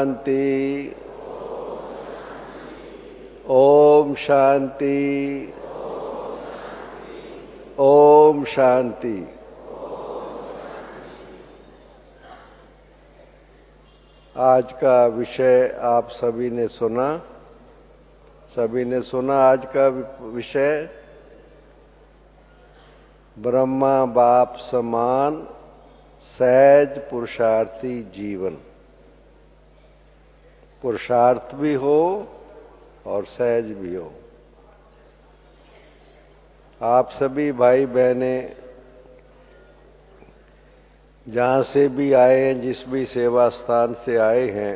शांति। ओम शांति। ओम शांति। आज का विषय आप सभी ने सुना। आज का विषय ब्रह्मा बाप समान सहज पुरुषार्थी जीवन। पुरुषार्थ भी हो और सहज भी हो। आप सभी भाई बहने जहां से भी आए हैं, जिस भी सेवा स्थान से आए हैं,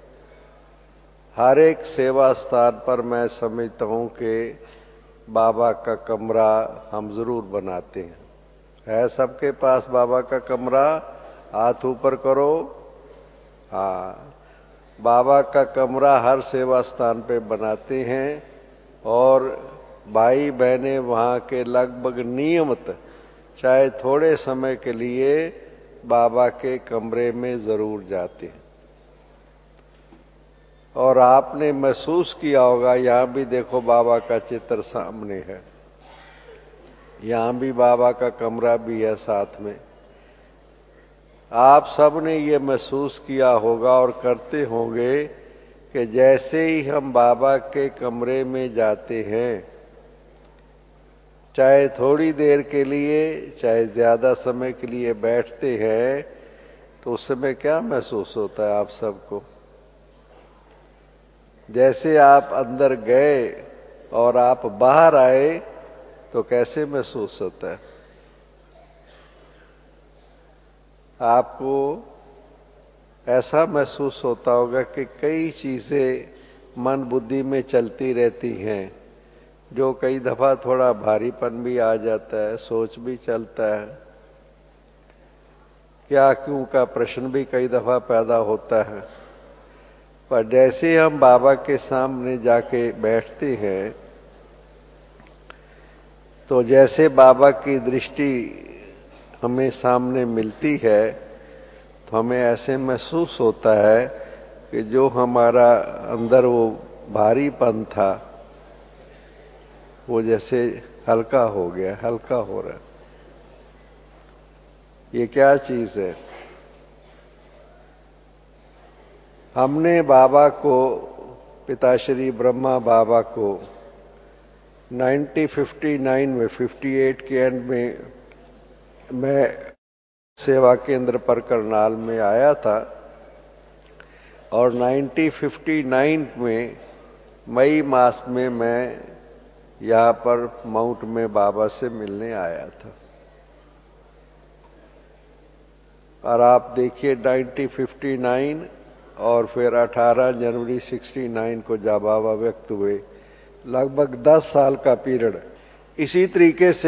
हर एक सेवा स्थान पर मैं समझता हूं कि बाबा का कमरा हम जरूर बनाते हैं। है सबके पास बाबा का कमरा? हाथ ऊपर करो। हाँ, बाबा का कमरा हर सेवा स्थान पे बनाते हैं और भाई बहने वहां के लगभग नियमित चाहे थोड़े समय के लिए बाबा के कमरे में जरूर जाते हैं। और आपने महसूस किया होगा, यहां भी देखो बाबा का चित्र सामने है, यहां भी बाबा का कमरा भी है साथ में। आप सब ने ये महसूस किया होगा और करते होंगे कि जैसे ही हम बाबा के कमरे में जाते हैं, चाहे थोड़ी देर के लिए चाहे ज्यादा समय के लिए बैठते हैं, तो उस समय क्या महसूस होता है आप सबको? जैसे आप अंदर गए और आप बाहर आए तो कैसे महसूस होता है आपको? ऐसा महसूस होता होगा कि कई चीजें मन बुद्धि में चलती रहती हैं, जो कई दफा थोड़ा भारीपन भी आ जाता है, सोच भी चलता है, क्या क्यों का प्रश्न भी कई दफा पैदा होता है। पर जैसे हम बाबा के सामने जाके बैठते हैं, तो जैसे बाबा की दृष्टि हमें सामने मिलती है, तो हमें ऐसे महसूस होता है कि जो हमारा अंदर वो भारीपन था, वो जैसे हल्का हो गया, हल्का हो रहा है। ये क्या चीज है? हमने बाबा को, पिताश्री ब्रह्मा बाबा को 1959 में 58 के एंड में मैं सेवा केंद्र पर करनाल में आया था और 1959 में मई मास में मैं यहाँ पर माउंट में बाबा से मिलने आया था। और आप देखिए 1959 और फिर 18 जनवरी 69 को जब बाबा व्यक्त हुए, लगभग 10 साल का पीरियड। इसी तरीके से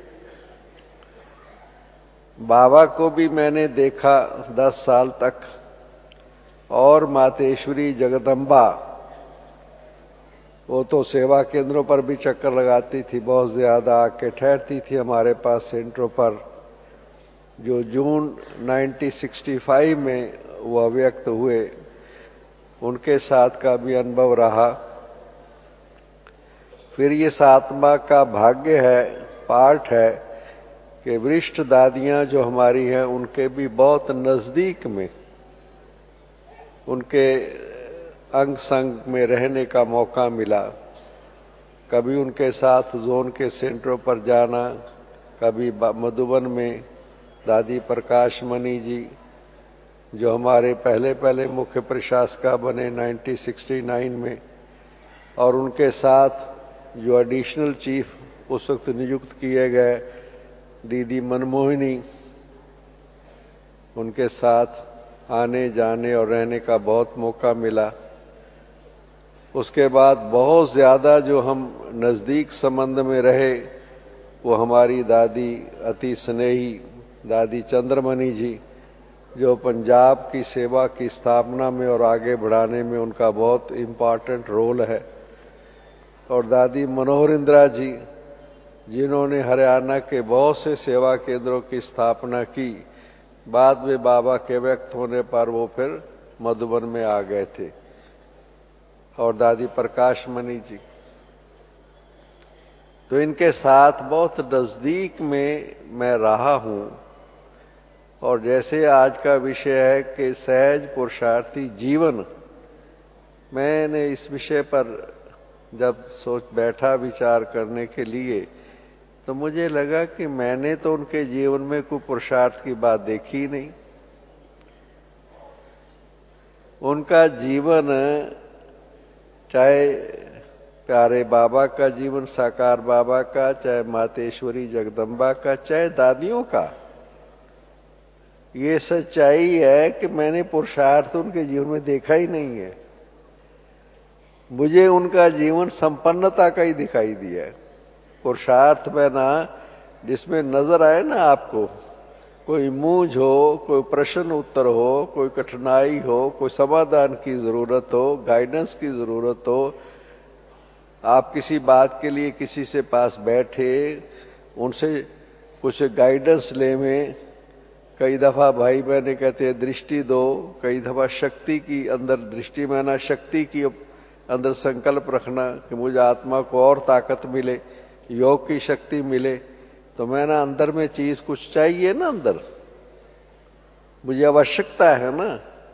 बाबा को भी मैंने देखा 10 साल तक, और मातेश्वरी जगदम्बा, वो तो सेवा केंद्रों पर भी चक्कर लगाती थी, बहुत ज्यादा आके ठहरती थी हमारे पास सेंटरों पर। जो जून 1965 में वो व्यक्त हुए, उनके साथ का भी अनुभव रहा। फिर ये सातवा का भाग्य है, पार्ट है कि वरिष्ठ दादियां जो हमारी हैं, उनके भी बहुत नजदीक में उनके अंग संग में रहने का मौका मिला। कभी उनके साथ जोन के सेंटरों पर जाना, कभी मधुबन में दादी प्रकाश मणि जी, जो हमारे पहले मुख्य प्रशासका बने 1969 में, और उनके साथ जो एडिशनल चीफ उस वक्त नियुक्त किए गए दीदी मनमोहिनी, उनके साथ आने जाने और रहने का बहुत मौका मिला। उसके बाद बहुत ज्यादा जो हम नजदीक संबंध में रहे, वो हमारी दादी अति स्नेही दादी चंद्रमणि जी, जो पंजाब की सेवा की स्थापना में और आगे बढ़ाने में उनका बहुत इम्पोर्टेंट रोल है। और दादी मनोहर इंदिरा जी, जिन्होंने हरियाणा के बहुत से सेवा केंद्रों की स्थापना की। बाद में बाबा के व्यक्त होने पर वो फिर मधुबन में आ गए थे, और दादी प्रकाश मणि जी। तो इनके साथ बहुत नजदीक में मैं रहा हूं। और जैसे आज का विषय है कि सहज पुरुषार्थी जीवन, मैंने इस विषय पर जब सोच बैठा विचार करने के लिए, तो मुझे लगा कि मैंने तो उनके जीवन में कोई पुरुषार्थ की बात देखी ही नहीं। उनका जीवन, चाहे प्यारे बाबा का जीवन, साकार बाबा का, चाहे मातेश्वरी जगदम्बा का, चाहे दादियों का, ये सच्चाई है कि मैंने पुरुषार्थ उनके जीवन में देखा ही नहीं है। मुझे उनका जीवन संपन्नता का ही दिखाई दिया है। पुरुषार्थ में ना, जिसमें नजर आए ना आपको, कोई मूंझ हो, कोई प्रश्न उत्तर हो, कोई कठिनाई हो, कोई समाधान की जरूरत हो, गाइडेंस की जरूरत हो, आप किसी बात के लिए किसी से पास बैठे, उनसे कुछ गाइडेंस ले में, कई दफा भाई बहने कहते हैं दृष्टि दो, कई दफा शक्ति की अंदर दृष्टि में ना, शक्ति की अंदर संकल्प रखना कि मुझे आत्मा को और ताकत मिले, योग की शक्ति मिले। तो मैं ना, अंदर में चीज कुछ चाहिए ना, अंदर मुझे आवश्यकता है ना,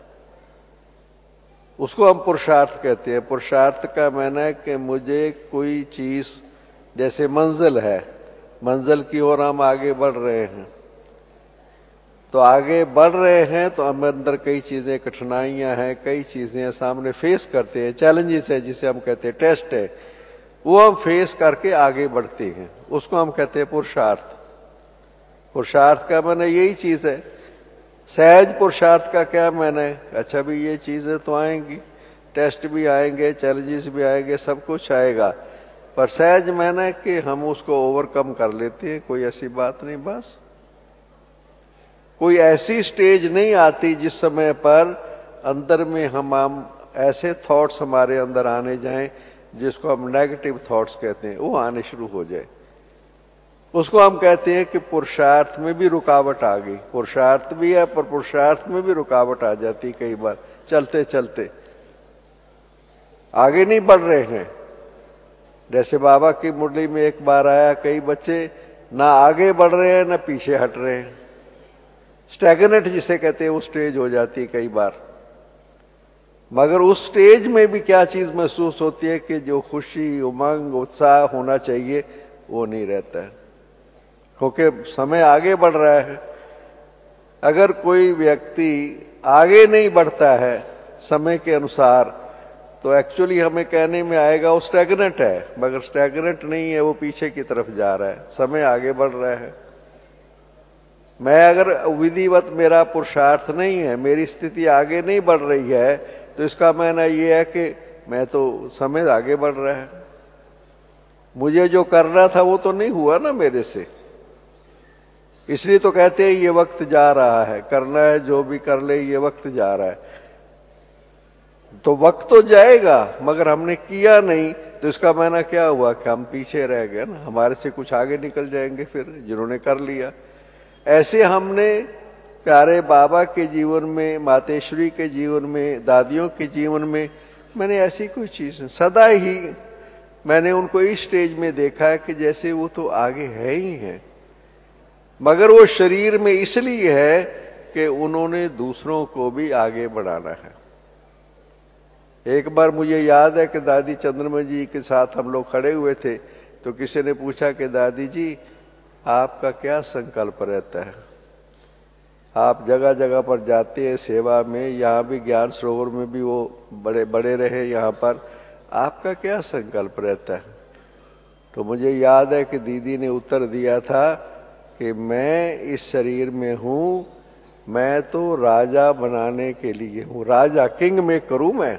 उसको हम पुरुषार्थ कहते हैं। पुरुषार्थ का मायना है कि मुझे कोई चीज, जैसे मंजिल है, मंजिल की ओर हम आगे बढ़ रहे हैं, तो आगे बढ़ रहे हैं तो हम अंदर कई चीजें, कठिनाइयां हैं, कई चीजें सामने फेस करते हैं, चैलेंजेस है, जिसे हम कहते हैं टेस्ट है, वो हम फेस करके आगे बढ़ते हैं, उसको हम कहते हैं पुरुषार्थ। पुरुषार्थ का माने यही चीज है। सहज पुरुषार्थ का क्या माने? अच्छा भी ये चीजें तो आएंगी, टेस्ट भी आएंगे, चैलेंजेस भी आएंगे, सब कुछ आएगा, पर सहज माने कि हम उसको ओवरकम कर लेते हैं, कोई ऐसी बात नहीं। बस कोई ऐसी स्टेज नहीं आती जिस समय पर अंदर में हम ऐसे थॉट्स हमारे अंदर आने जाएं, जिसको हम नेगेटिव थॉट्स कहते हैं, वो आने शुरू हो जाए। उसको हम कहते हैं कि पुरुषार्थ में भी रुकावट आ गई। पुरुषार्थ भी है, पर पुरुषार्थ में भी रुकावट आ जाती कई बार, चलते चलते आगे नहीं बढ़ रहे हैं। जैसे बाबा की मुरली में एक बार आया, कई बच्चे ना आगे बढ़ रहे हैं ना पीछे हट रहे हैं, स्टैग्नेट जिसे कहते हैं वो स्टेज हो जाती है कई बार। मगर उस स्टेज में भी क्या चीज महसूस होती है कि जो खुशी, उमंग, उत्साह होना चाहिए वो नहीं रहता है, क्योंकि समय आगे बढ़ रहा है। अगर कोई व्यक्ति आगे नहीं बढ़ता है समय के अनुसार, तो एक्चुअली हमें कहने में आएगा वो स्टैग्नेट है, मगर स्टैग्नेट नहीं है, वो पीछे की तरफ जा रहा है, समय आगे बढ़ रहा है। मैं अगर विधिवत मेरा पुरुषार्थ नहीं है, मेरी स्थिति आगे नहीं बढ़ रही है, तो इसका मायना यह है कि मैं तो, समय आगे बढ़ रहा है, मुझे जो करना था वो तो नहीं हुआ ना मेरे से। इसलिए तो कहते हैं ये वक्त जा रहा है, करना है जो भी कर ले, ये वक्त जा रहा है। तो वक्त तो जाएगा, मगर हमने किया नहीं, तो इसका मायना क्या हुआ कि हम पीछे रह गए ना, हमारे से कुछ आगे निकल जाएंगे फिर जिन्होंने कर लिया। ऐसे हमने प्यारे बाबा के जीवन में, मातेश्वरी के जीवन में, दादियों के जीवन में, मैंने ऐसी कोई चीज सदा ही मैंने उनको इस स्टेज में देखा है कि जैसे वो तो आगे है ही है, मगर वो शरीर में इसलिए है कि उन्होंने दूसरों को भी आगे बढ़ाना है। एक बार मुझे याद है कि दादी चंद्रमा जी के साथ हम लोग खड़े हुए थे, तो किसी ने पूछा कि दादी जी आपका क्या संकल्प रहता है? आप जगह जगह पर जाते हैं सेवा में, यहां भी ज्ञान सरोवर में भी वो बड़े बड़े रहे, यहां पर आपका क्या संकल्प रहता है? तो मुझे याद है कि दीदी ने उत्तर दिया था कि मैं इस शरीर में हूं, मैं तो राजा बनाने के लिए हूं, राजा किंग में करूं मैं।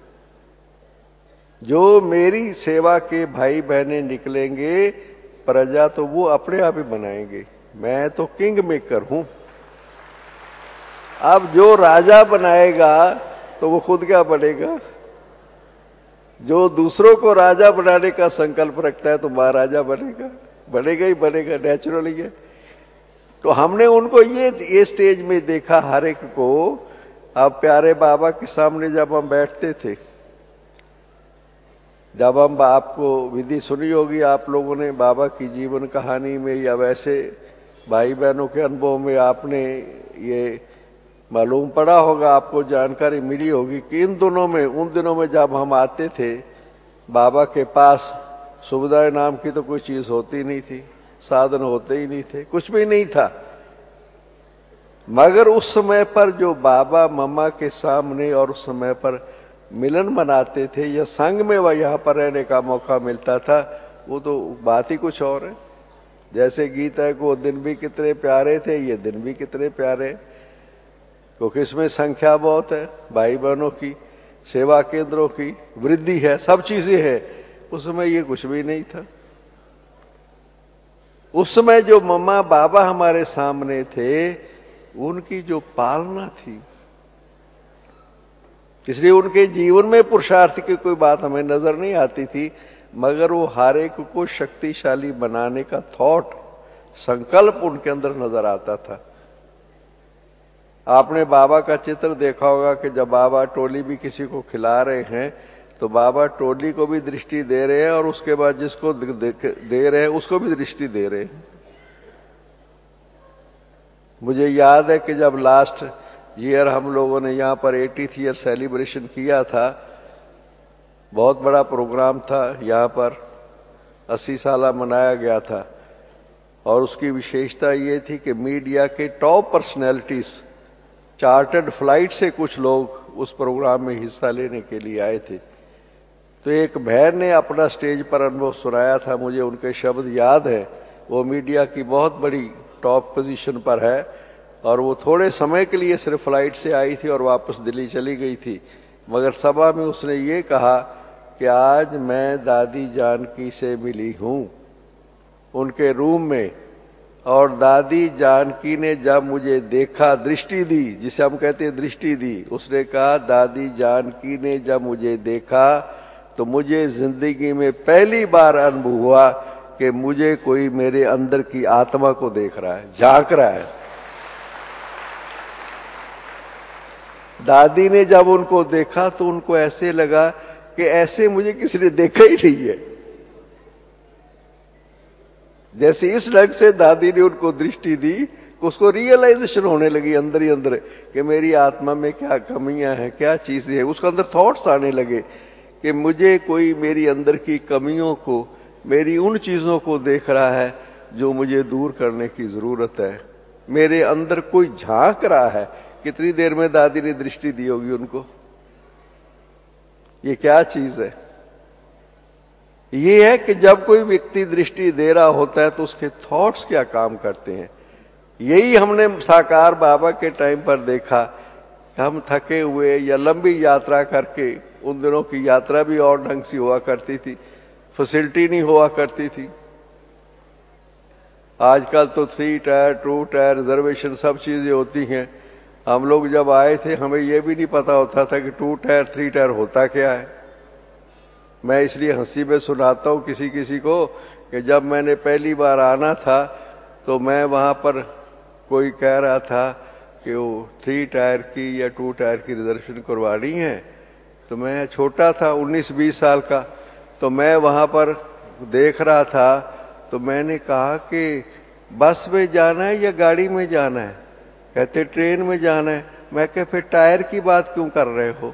जो मेरी सेवा के भाई बहनें निकलेंगे, प्रजा तो वो अपने आप ही बनाएंगे, मैं तो किंग मेकर हूं। अब जो राजा बनाएगा तो वो खुद क्या बनेगा? जो दूसरों को राजा बनाने का संकल्प रखता है तो महाराजा बनेगा, बनेगा ही बनेगा, नेचुरली है। तो हमने उनको ये स्टेज में देखा, हर एक को अब प्यारे बाबा के सामने जब हम बैठते थे, जब हम आपको विधि सुनी होगी आप लोगों ने बाबा की जीवन कहानी में या वैसे भाई बहनों के अनुभव में आपने ये मालूम पड़ा होगा, आपको जानकारी मिली होगी कि इन दिनों में, उन दिनों में जब हम आते थे बाबा के पास, सुविधाएं नाम की तो कोई चीज होती नहीं थी, साधन होते ही नहीं थे, कुछ भी नहीं था। मगर उस समय पर जो बाबा मम्मा के सामने और उस समय पर मिलन मनाते थे या संग में वह यहां पर रहने का मौका मिलता था, वो तो बात ही कुछ और है। जैसे गीत है कि वो दिन भी कितने प्यारे थे, ये दिन भी कितने प्यारे, क्योंकि इसमें संख्या बहुत है, भाई बहनों की, सेवा केंद्रों की वृद्धि है, सब चीजें हैं। उस समय ये कुछ भी नहीं था। उस समय जो मम्मा बाबा हमारे सामने थे, उनकी जो पालना थी, इसलिए उनके जीवन में पुरुषार्थ की कोई बात हमें नजर नहीं आती थी, मगर वो हर एक को शक्तिशाली बनाने का थॉट, संकल्प उनके अंदर नजर आता था। आपने बाबा का चित्र देखा होगा कि जब बाबा टोली भी किसी को खिला रहे हैं तो बाबा टोली को भी दृष्टि दे रहे हैं और उसके बाद जिसको दे रहे हैं उसको भी दृष्टि दे रहे हैं। मुझे याद है कि जब लास्ट ईयर हम लोगों ने यहां पर 80th ईयर सेलिब्रेशन किया था, बहुत बड़ा प्रोग्राम था, यहां पर 80 साल मनाया गया था। और उसकी विशेषता ये थी कि मीडिया के टॉप पर्सनैलिटीज, चार्टर्ड फ्लाइट से कुछ लोग उस प्रोग्राम में हिस्सा लेने के लिए आए थे। तो एक बहन ने अपना स्टेज पर अनुभव सुनाया था, मुझे उनके शब्द याद है। वो मीडिया की बहुत बड़ी टॉप पोजीशन पर है और वो थोड़े समय के लिए सिर्फ फ्लाइट से आई थी और वापस दिल्ली चली गई थी, मगर सभा में उसने ये कहा कि आज मैं दादी जानकी से मिली हूं उनके रूम में, और दादी जानकी ने जब मुझे देखा, दृष्टि दी, जिसे हम कहते हैं दृष्टि दी, उसने कहा दादी जानकी ने जब मुझे देखा तो मुझे जिंदगी में पहली बार अनुभव हुआ कि मुझे कोई मेरे अंदर की आत्मा को देख रहा है, झांक रहा है। दादी ने जब उनको देखा तो उनको ऐसे लगा कि ऐसे मुझे किसी ने देखा ही नहीं है। जैसे इस ढंग से दादी ने उनको दृष्टि दी, उसको रियलाइजेशन होने लगी अंदर ही अंदर कि मेरी आत्मा में क्या कमियां हैं, क्या चीजें हैं। उसके अंदर थॉट्स आने लगे कि मुझे कोई मेरी अंदर की कमियों को, मेरी उन चीजों को देख रहा है जो मुझे दूर करने की जरूरत है, मेरे अंदर कोई झांक रहा है। कितनी देर में दादी ने दृष्टि दी होगी उनको, ये क्या चीज है? ये है कि जब कोई व्यक्ति दृष्टि दे रहा होता है तो उसके थॉट्स क्या काम करते हैं। यही हमने साकार बाबा के टाइम पर देखा। हम थके हुए या लंबी यात्रा करके, उन दिनों की यात्रा भी और ढंग से हुआ करती थी, फैसिलिटी नहीं हुआ करती थी। आजकल तो 3 टायर 2 टायर रिजर्वेशन सब चीजें होती हैं। हम लोग जब आए थे हमें यह भी नहीं पता होता था कि 2 टायर 3 टायर होता क्या है। मैं इसलिए हंसी में सुनाता हूं किसी किसी को कि जब मैंने पहली बार आना था तो मैं वहां पर, कोई कह रहा था कि वो 3 टायर की या 2 टायर की रिजर्वेशन करवानी है, तो मैं छोटा था 19-20 साल का, तो मैं वहां पर देख रहा था, तो मैंने कहा कि बस में जाना है या गाड़ी में जाना है? कहते ट्रेन में जाना है। मैं कह फिर टायर की बात क्यों कर रहे हो?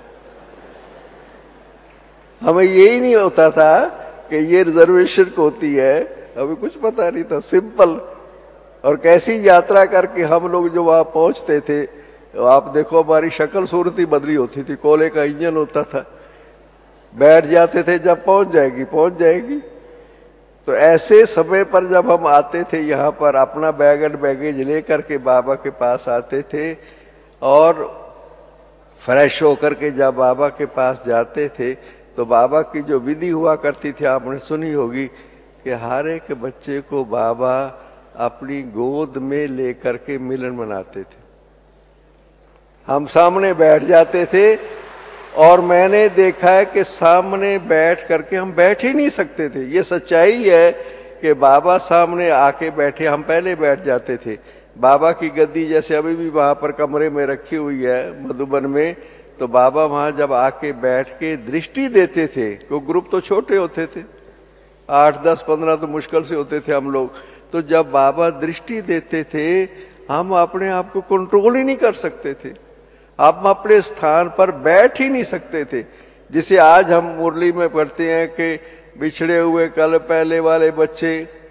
हमें यही नहीं होता था कि ये रिजर्वेशन होती है, हमें कुछ पता नहीं था, सिंपल। और कैसी यात्रा करके हम लोग जो वहां पहुंचते थे, आप देखो हमारी शक्ल सूरत ही बदली होती थी। कोयले का इंजन होता था, बैठ जाते थे जब पहुंच जाएगी पहुंच जाएगी। तो ऐसे समय पर जब हम आते थे यहां पर, अपना बैग एंड बैगेज लेकर के बाबा के पास आते थे और फ्रेश होकर के जब बाबा के पास जाते थे तो बाबा की जो विधि हुआ करती थी आपने सुनी होगी कि हर एक बच्चे को बाबा अपनी गोद में लेकर के मिलन मनाते थे। हम सामने बैठ जाते थे और मैंने देखा है कि सामने बैठ करके हम बैठ ही नहीं सकते थे। ये सच्चाई है कि बाबा सामने आके बैठे, हम पहले बैठ जाते थे, बाबा की गद्दी जैसे अभी भी वहां पर कमरे में रखी हुई है मधुबन में, तो बाबा वहां जब आके बैठ के दृष्टि देते थे, तो ग्रुप तो छोटे होते थे, 8, 10, 15 तो मुश्किल से होते थे हम लोग। तो जब बाबा दृष्टि देते थे, हम अपने आप को कंट्रोल ही नहीं कर सकते थे, हम अपने स्थान पर बैठ ही नहीं सकते थे। जिसे आज हम मुरली में पढ़ते हैं कि बिछड़े हुए कल पहले वाले बच्चे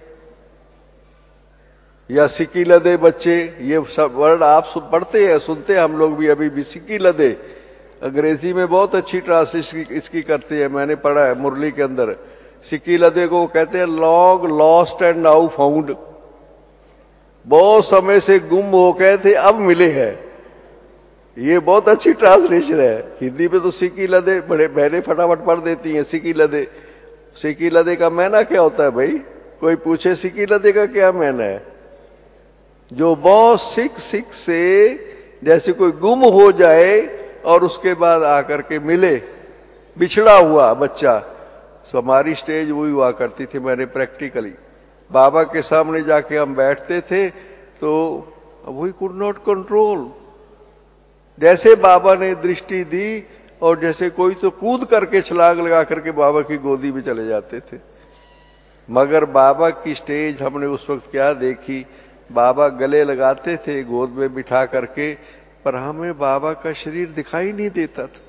या सिक्की लदे बच्चे, ये सब वर्ड आप पढ़ते हैं, सुनते हैं हम लोग भी अभी भी, सिक्की लदे। अंग्रेजी में बहुत अच्छी ट्रांसलेशन इसकी करते हैं, मैंने पढ़ा है मुरली के अंदर। सिक्की लदे को कहते हैं long lost and now found, बहुत समय से गुम हो गए थे अब मिले हैं। ये बहुत अच्छी ट्रांसलेशन है। हिंदी में तो सिक्की लदे बड़े बहने फटाफट पढ़ देती हैं, सिक्की लदे। सिक्की लदे का मैना क्या होता है भाई? कोई पूछे सिक्की लदे का क्या मैना है? जो बहुत सिख सिख से जैसे कोई गुम हो जाए और उसके बाद आकर के मिले, बिछड़ा हुआ बच्चा। सो हमारी स्टेज वही हुआ करती थी। मैंने प्रैक्टिकली बाबा के सामने जाके हम बैठते थे तो वी कुड नॉट कंट्रोल। जैसे बाबा ने दृष्टि दी और जैसे कोई तो कूद करके छलांग लगा करके बाबा की गोदी में चले जाते थे। मगर बाबा की स्टेज हमने उस वक्त क्या देखी, बाबा गले लगाते थे गोद में बिठा करके, पर हमें बाबा का शरीर दिखाई नहीं देता था।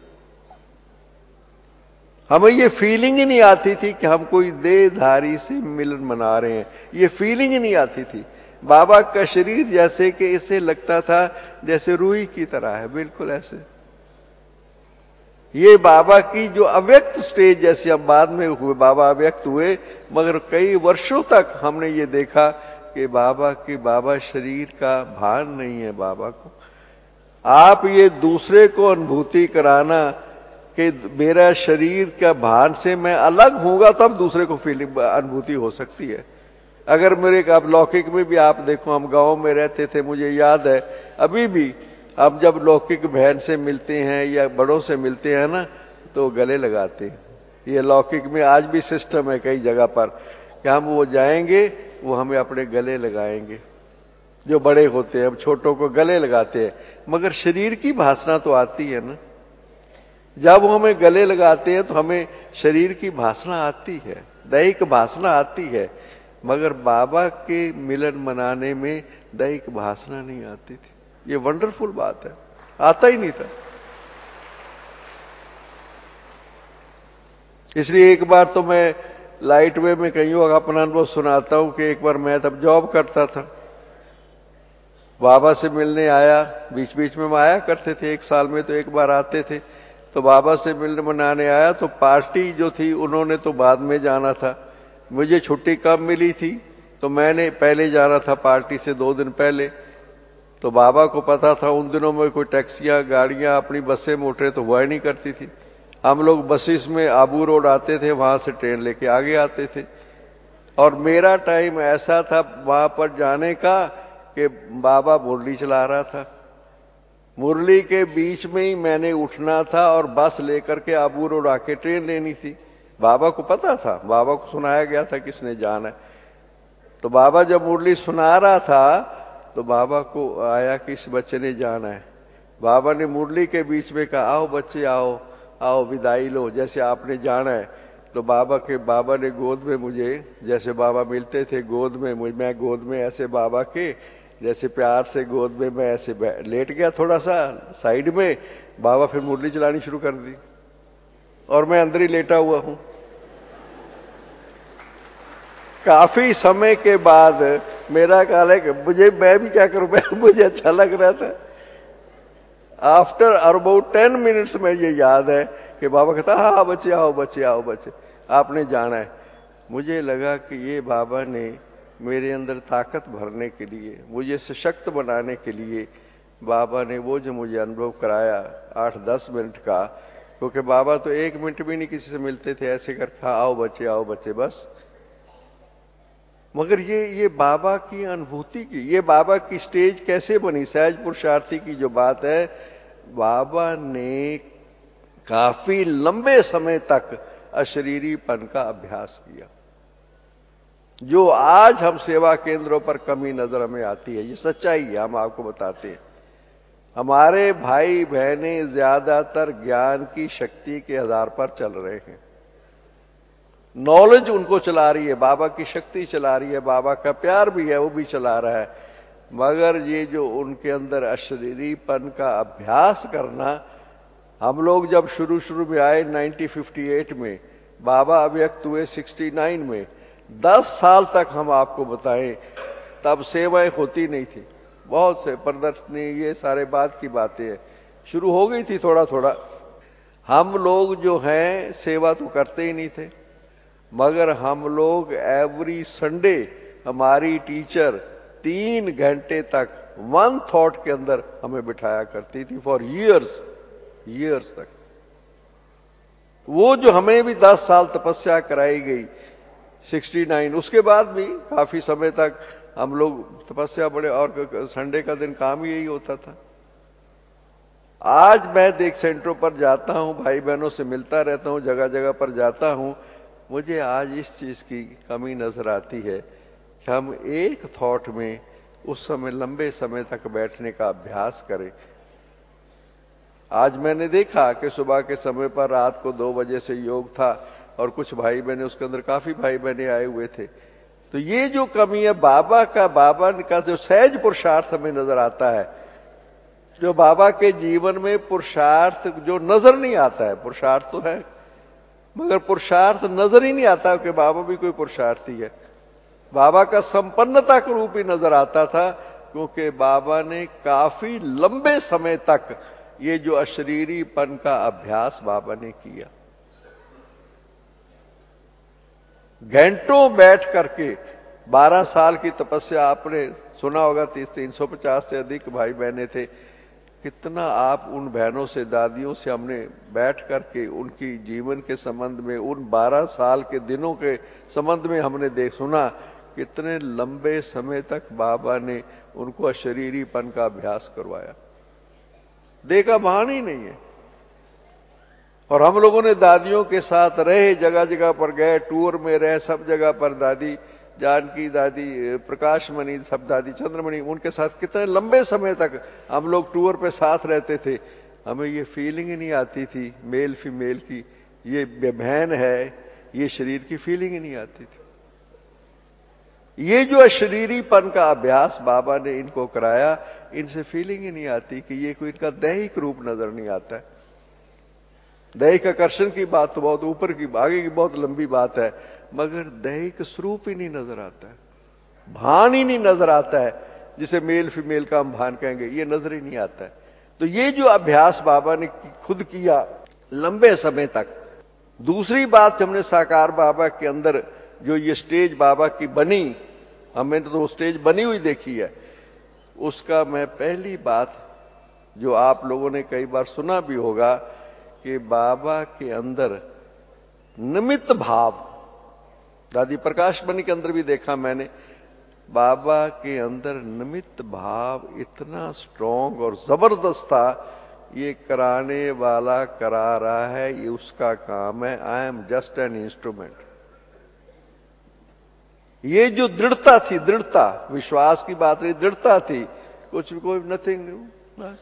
हमें ये फीलिंग ही नहीं आती थी कि हम कोई देहधारी से मिलन मना रहे हैं, ये फीलिंग ही नहीं आती थी। बाबा का शरीर जैसे कि इसे लगता था जैसे रूई की तरह है, बिल्कुल ऐसे। ये बाबा की जो अव्यक्त स्टेज, जैसे अब बाद में हुए बाबा अव्यक्त हुए, मगर कई वर्षों तक हमने ये देखा कि बाबा शरीर का भान नहीं है बाबा को। आप ये दूसरे को अनुभूति कराना कि मेरा शरीर का भान से मैं अलग हूंगा, तब दूसरे को फीलिंग अनुभूति हो सकती है। अगर मेरे अब लौकिक में भी आप देखो, हम गांव में रहते थे, मुझे याद है अभी भी हम जब लौकिक बहन से मिलते हैं या बड़ों से मिलते हैं ना, तो गले लगाते हैं। ये लौकिक में आज भी सिस्टम है कई जगह पर कि हम वो जाएंगे, वो हमें अपने गले लगाएंगे। जो बड़े होते हैं, अब छोटों को गले लगाते हैं, मगर शरीर की भाषा तो आती है ना। जब वो हमें गले लगाते हैं तो हमें शरीर की भाषा आती है, दैहिक भाषा आती है, मगर बाबा के मिलन मनाने में दैहिक भाषा नहीं आती थी। ये वंडरफुल बात है, आता ही नहीं था। इसलिए एक बार तो मैं लाइट वे में कहीं अपना अनुभव सुनाता हूं कि एक बार मैं तब जॉब करता था, बाबा से मिलने आया, बीच बीच में आया करते थे, एक साल में तो एक बार आते थे। तो बाबा से मिलने मनाने आया, तो पार्टी जो थी उन्होंने तो बाद में जाना था, मुझे छुट्टी कम मिली थी, तो मैंने पहले जाना था पार्टी से 2 दिन पहले। तो बाबा को पता था उन दिनों में कोई टैक्सियां गाड़ियां अपनी बसें मोटरें तो हुआ नहीं करती थी। हम लोग बसेस में आबू रोड आते थे, वहां से ट्रेन लेके आगे आते थे। और मेरा टाइम ऐसा था वहां पर जाने का कि बाबा मुरली चला रहा था, मुरली के बीच में ही मैंने उठना था और बस लेकर के आबू रोड आके ट्रेन लेनी थी। बाबा को पता था, बाबा को सुनाया गया था किसने जाना है। तो बाबा जब मुरली सुना रहा था तो बाबा को आया कि इस बच्चे ने जाना है। बाबा ने मुरली के बीच में कहा, आओ बच्चे आओ, आओ विदाई लो, जैसे आपने जाना है। तो बाबा ने गोद में मुझे, जैसे बाबा मिलते थे गोद में, मैं गोद में ऐसे बाबा के जैसे प्यार से गोद में मैं ऐसे लेट गया थोड़ा सा साइड में। बाबा फिर मुरली चलानी शुरू कर दी और मैं अंदर ही लेटा हुआ हूं। काफी समय के बाद मेरा ख्याल है कि मैं भी क्या करूं, मुझे अच्छा लग रहा था। आफ्टर अबाउट 10 मिनट्स में ये याद है कि बाबा कहता, हाँ बच्चे आओ, बच्चे आओ, बच्चे आपने जाना है। मुझे लगा कि ये बाबा ने मेरे अंदर ताकत भरने के लिए, मुझे सशक्त बनाने के लिए बाबा ने वो जो मुझे अनुभव कराया 8-10 मिनट का, क्योंकि बाबा तो 1 मिनट भी नहीं किसी से मिलते थे, ऐसे कर आओ बच्चे बस। मगर ये बाबा की अनुभूति की, ये बाबा की स्टेज कैसे बनी, सहज पुरुषार्थी की जो बात है, बाबा ने काफी लंबे समय तक अशरीरीपन का अभ्यास किया। जो आज हम सेवा केंद्रों पर कमी नजर हमें आती है, ये सच्चाई है, हम आपको बताते हैं। हमारे भाई बहनें ज्यादातर ज्ञान की शक्ति के आधार पर चल रहे हैं। नॉलेज उनको चला रही है, बाबा की शक्ति चला रही है, बाबा का प्यार भी है, वो भी चला रहा है। मगर ये जो उनके अंदर अशरीरीपन का अभ्यास करना, हम लोग जब शुरू शुरू में आए 1958 में, बाबा अव्यक्त हुए 69 में, 10 साल तक हम आपको बताएं तब सेवाएं होती नहीं थी। बहुत से प्रदर्शनी, ये सारे बात की बातें हैं, शुरू हो गई थी थोड़ा थोड़ा। हम लोग जो हैं सेवा तो करते ही नहीं थे, मगर हम लोग एवरी संडे हमारी टीचर 3 घंटे तक वन थॉट के अंदर हमें बिठाया करती थी फॉर ईयर्स तक। वो जो हमें भी 10 साल तपस्या कराई गई 69, उसके बाद भी काफी समय तक हम लोग तपस्या बड़े, और संडे का दिन काम ही यही होता था। आज मैं देख सेंटरों पर जाता हूं, भाई बहनों से मिलता रहता हूं, जगह जगह पर जाता हूं, मुझे आज इस चीज की कमी नजर आती है कि हम एक थॉट में उस समय लंबे समय तक बैठने का अभ्यास करें। आज मैंने देखा कि सुबह के समय पर रात को 2 बजे से योग था, और कुछ भाई बहने, उसके अंदर काफी भाई बहने आए हुए थे। तो ये जो कमी है, बाबा का जो सहज पुरुषार्थ हमें नजर आता है, जो बाबा के जीवन में पुरुषार्थ जो नजर नहीं आता है, पुरुषार्थ तो है मगर पुरुषार्थ नजर ही नहीं आता कि बाबा भी कोई पुरुषार्थी है। बाबा का संपन्नता का रूप ही नजर आता था, क्योंकि बाबा ने काफी लंबे समय तक ये जो अशरीरीपन का अभ्यास बाबा ने किया। घंटों बैठ करके 12 साल की तपस्या, आपने सुना होगा 350 से अधिक भाई बहने थे। कितना आप उन बहनों से, दादियों से हमने बैठ करके उनकी जीवन के संबंध में, उन 12 साल के दिनों के संबंध में हमने सुना, कितने लंबे समय तक बाबा ने उनको अशरीरीपन का अभ्यास करवाया। देखा बहाना ही नहीं है। और हम लोगों ने दादियों के साथ रहे, जगह जगह पर गए, टूर में रहे, सब जगह पर दादी जानकी, दादी प्रकाशमणि, सब दादी चंद्रमणि, उनके साथ कितने लंबे समय तक हम लोग टूर पे साथ रहते थे। हमें ये फीलिंग ही नहीं आती थी मेल फीमेल की, ये बहन है, ये शरीर की फीलिंग ही नहीं आती थी। ये जो अशरीरीपन का अभ्यास बाबा ने इनको कराया, इनसे फीलिंग ही नहीं आती कि ये कोई, इनका दैहिक रूप नजर नहीं आता है। दैहिक आकर्षण की बात तो बहुत ऊपर की, आगे की बहुत लंबी बात है, मगर दैहिक स्वरूप ही नहीं नजर आता है, भान ही नहीं नजर आता है, जिसे मेल फीमेल का हम भान कहेंगे, ये नजर ही नहीं आता है। तो ये जो अभ्यास बाबा ने खुद किया लंबे समय तक। दूसरी बात, हमने साकार बाबा के अंदर जो ये स्टेज बाबा की बनी, हमने तो वो स्टेज बनी हुई देखी है, उसका मैं पहली बात जो आप लोगों ने कई बार सुना भी होगा कि बाबा के अंदर निमित्त भाव, दादी प्रकाशमणि के अंदर भी देखा मैंने, बाबा के अंदर निमित्त भाव इतना स्ट्रांग और जबरदस्त था। ये कराने वाला करा रहा है, ये उसका काम है, I am just an instrument. ये जो दृढ़ता थी, दृढ़ता, विश्वास की बात रही, दृढ़ता थी, कुछ भी, कोई नथिंग, बस।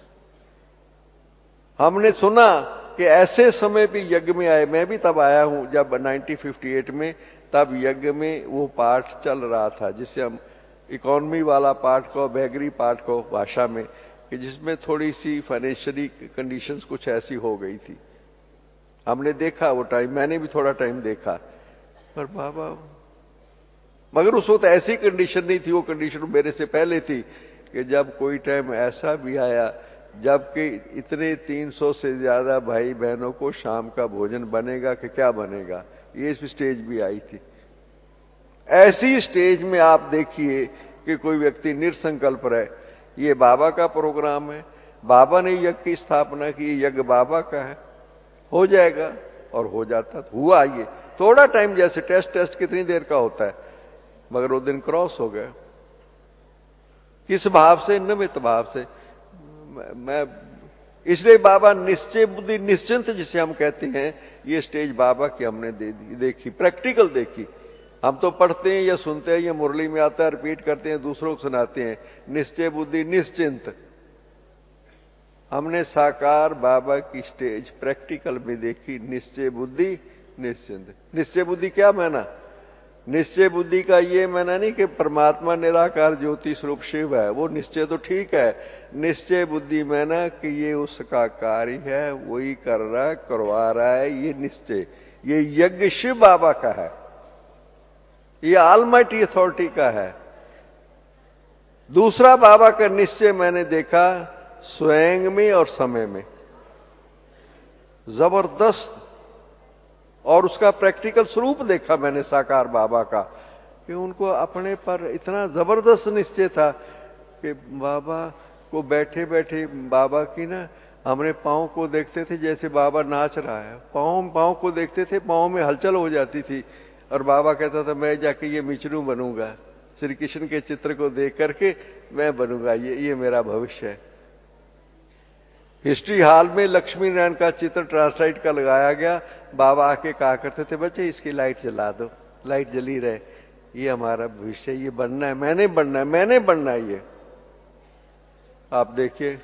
हमने सुना कि ऐसे समय भी यज्ञ में आए, मैं भी तब आया हूं जब 1958 में, तब यज्ञ में वो पाठ चल रहा था जिसे हम इकोनॉमी वाला पाठ को, बैगरी पाठ को भाषा में, कि जिसमें थोड़ी सी फाइनेंशियली कंडीशंस कुछ ऐसी हो गई थी। हमने देखा वो टाइम, मैंने भी थोड़ा टाइम देखा, पर बाबा, मगर उस वक्त ऐसी कंडीशन नहीं थी, वो कंडीशन मेरे से पहले थी कि जब कोई टाइम ऐसा भी आया जबकि इतने 300 से ज्यादा भाई बहनों को शाम का भोजन बनेगा कि क्या बनेगा, ये स्टेज भी आई थी। ऐसी स्टेज में आप देखिए कि कोई व्यक्ति निरसंकल्प रहे, ये बाबा का प्रोग्राम है, बाबा ने यज्ञ की स्थापना की, यज्ञ बाबा का है, हो जाएगा, और हो जाता हुआ। ये थोड़ा टाइम, जैसे टेस्ट कितनी देर का होता है, मगर वो दिन क्रॉस हो गया। किस भाव से? निमित्त भाव से। मैं इसलिए बाबा निश्चय बुद्धि निश्चिंत जिसे हम कहते हैं, ये स्टेज बाबा की हमने देखी, प्रैक्टिकल देखी। हम तो पढ़ते हैं या सुनते हैं या मुरली में आता है, रिपीट करते हैं, दूसरों को सुनाते हैं, निश्चय बुद्धि निश्चिंत। हमने साकार बाबा की स्टेज प्रैक्टिकल में देखी, निश्चय बुद्धि निश्चिंत। निश्चय बुद्धि क्या माना? निश्चय बुद्धि का ये माना नहीं कि परमात्मा निराकार ज्योति स्वरूप शिव है, वो निश्चय तो ठीक है। निश्चय बुद्धि माना कि ये उसका कार्य है, वही कर रहा है, करवा रहा है, ये निश्चय। ये यज्ञ शिव बाबा का है, ये ऑलमाइटी अथॉरिटी का है। दूसरा बाबा का निश्चय मैंने देखा स्वयं में और समय में, जबरदस्त। और उसका प्रैक्टिकल स्वरूप देखा मैंने साकार बाबा का, कि उनको अपने पर इतना जबरदस्त निश्चय था कि बाबा को बैठे बैठे बाबा की ना, हमने पांव को देखते थे जैसे बाबा नाच रहा है, पांव को देखते थे, पांव में हलचल हो जाती थी, और बाबा कहता था मैं जाके ये मिचनू बनूंगा, श्री कृष्ण के चित्र को देख करके मैं बनूंगा, ये मेरा भविष्य है। हिस्ट्री हॉल में लक्ष्मी नारायण का चित्र ट्रांसलाइट का लगाया गया। बाबा आके कहा करते थे, बच्चे इसकी लाइट जला दो, लाइट जली रहे, ये हमारा भविष्य, ये बनना है, मैंने बनना है, मैंने बनना है। ये आप देखिए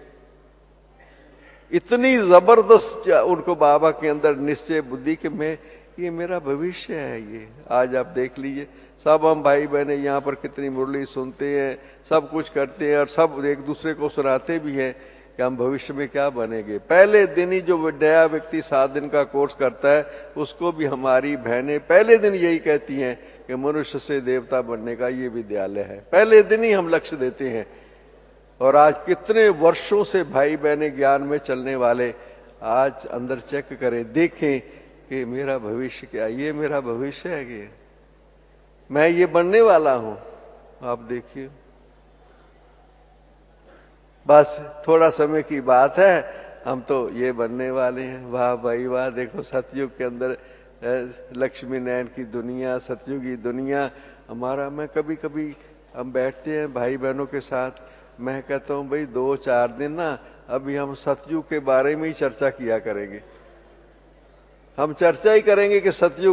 इतनी जबरदस्त उनको बाबा के अंदर निश्चय बुद्धि कि मैं, ये मेरा भविष्य है। ये आज आप देख लीजिए, सब हम भाई बहने यहां पर कितनी मुरली सुनते हैं, सब कुछ करते हैं, और सब एक दूसरे को सुनाते भी हैं कि हम भविष्य में क्या बनेंगे। पहले दिन ही जो नया व्यक्ति 7 दिन का कोर्स करता है, उसको भी हमारी बहनें पहले दिन यही कहती हैं कि मनुष्य से देवता बनने का ये विद्यालय है। पहले दिन ही हम लक्ष्य देते हैं। और आज कितने वर्षों से भाई बहनें ज्ञान में चलने वाले आज अंदर चेक करें, देखें कि मेरा भविष्य क्या, ये मेरा भविष्य है कि मैं ये बनने वाला हूं। आप देखिए, बस थोड़ा समय की बात है, हम तो ये बनने वाले हैं। वाह भाई वाह, देखो सतयुग के अंदर लक्ष्मी नारायण की दुनिया, सतयुगी दुनिया हमारा। मैं कभी कभी हम बैठते हैं भाई बहनों के साथ, मैं कहता हूं भाई 2-4 दिन ना अभी हम सतयुग के बारे में ही चर्चा किया करेंगे। हम चर्चा ही करेंगे कि सतयुग।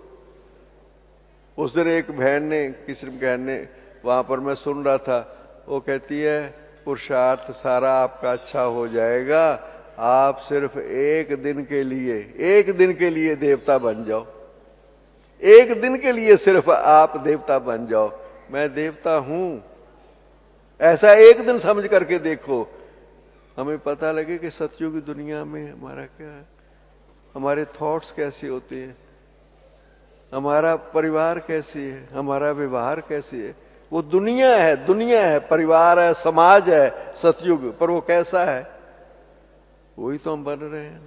उस दिन एक बहन ने, किसी बहन ने, वहां पर मैं सुन रहा था, वो कहती है पुरुषार्थ सारा आपका अच्छा हो जाएगा, आप सिर्फ एक दिन के लिए देवता बन जाओ। एक दिन के लिए सिर्फ आप देवता बन जाओ। मैं देवता हूं, ऐसा एक दिन समझ करके देखो, हमें पता लगे कि सतयुग की दुनिया में हमारा क्या है, हमारे थॉट्स कैसे होते हैं, हमारा परिवार कैसी है, हमारा व्यवहार कैसी है। वो दुनिया है, परिवार है, समाज है सतयुग, पर वो कैसा है, वही तो हम बन रहे हैं।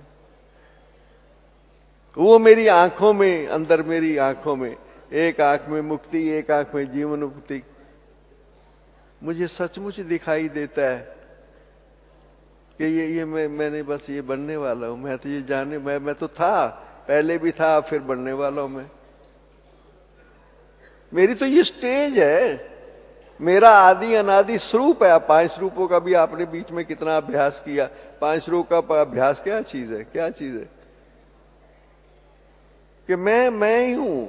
वो मेरी आंखों में, अंदर मेरी आंखों में, एक आंख में मुक्ति, एक आंख में जीवन मुक्ति, मुझे सचमुच दिखाई देता है कि ये मैंने बस ये बनने वाला हूं। मैं तो ये जाने, मैं तो था, पहले भी था, फिर बनने वाला हूं मैं। मेरी तो ये स्टेज है, मेरा आदि अनादि स्वरूप है। 5 स्वरूपों का भी आपने बीच में कितना अभ्यास किया। 5 स्वरूप का अभ्यास क्या चीज है, क्या चीज है कि मैं ही हूं।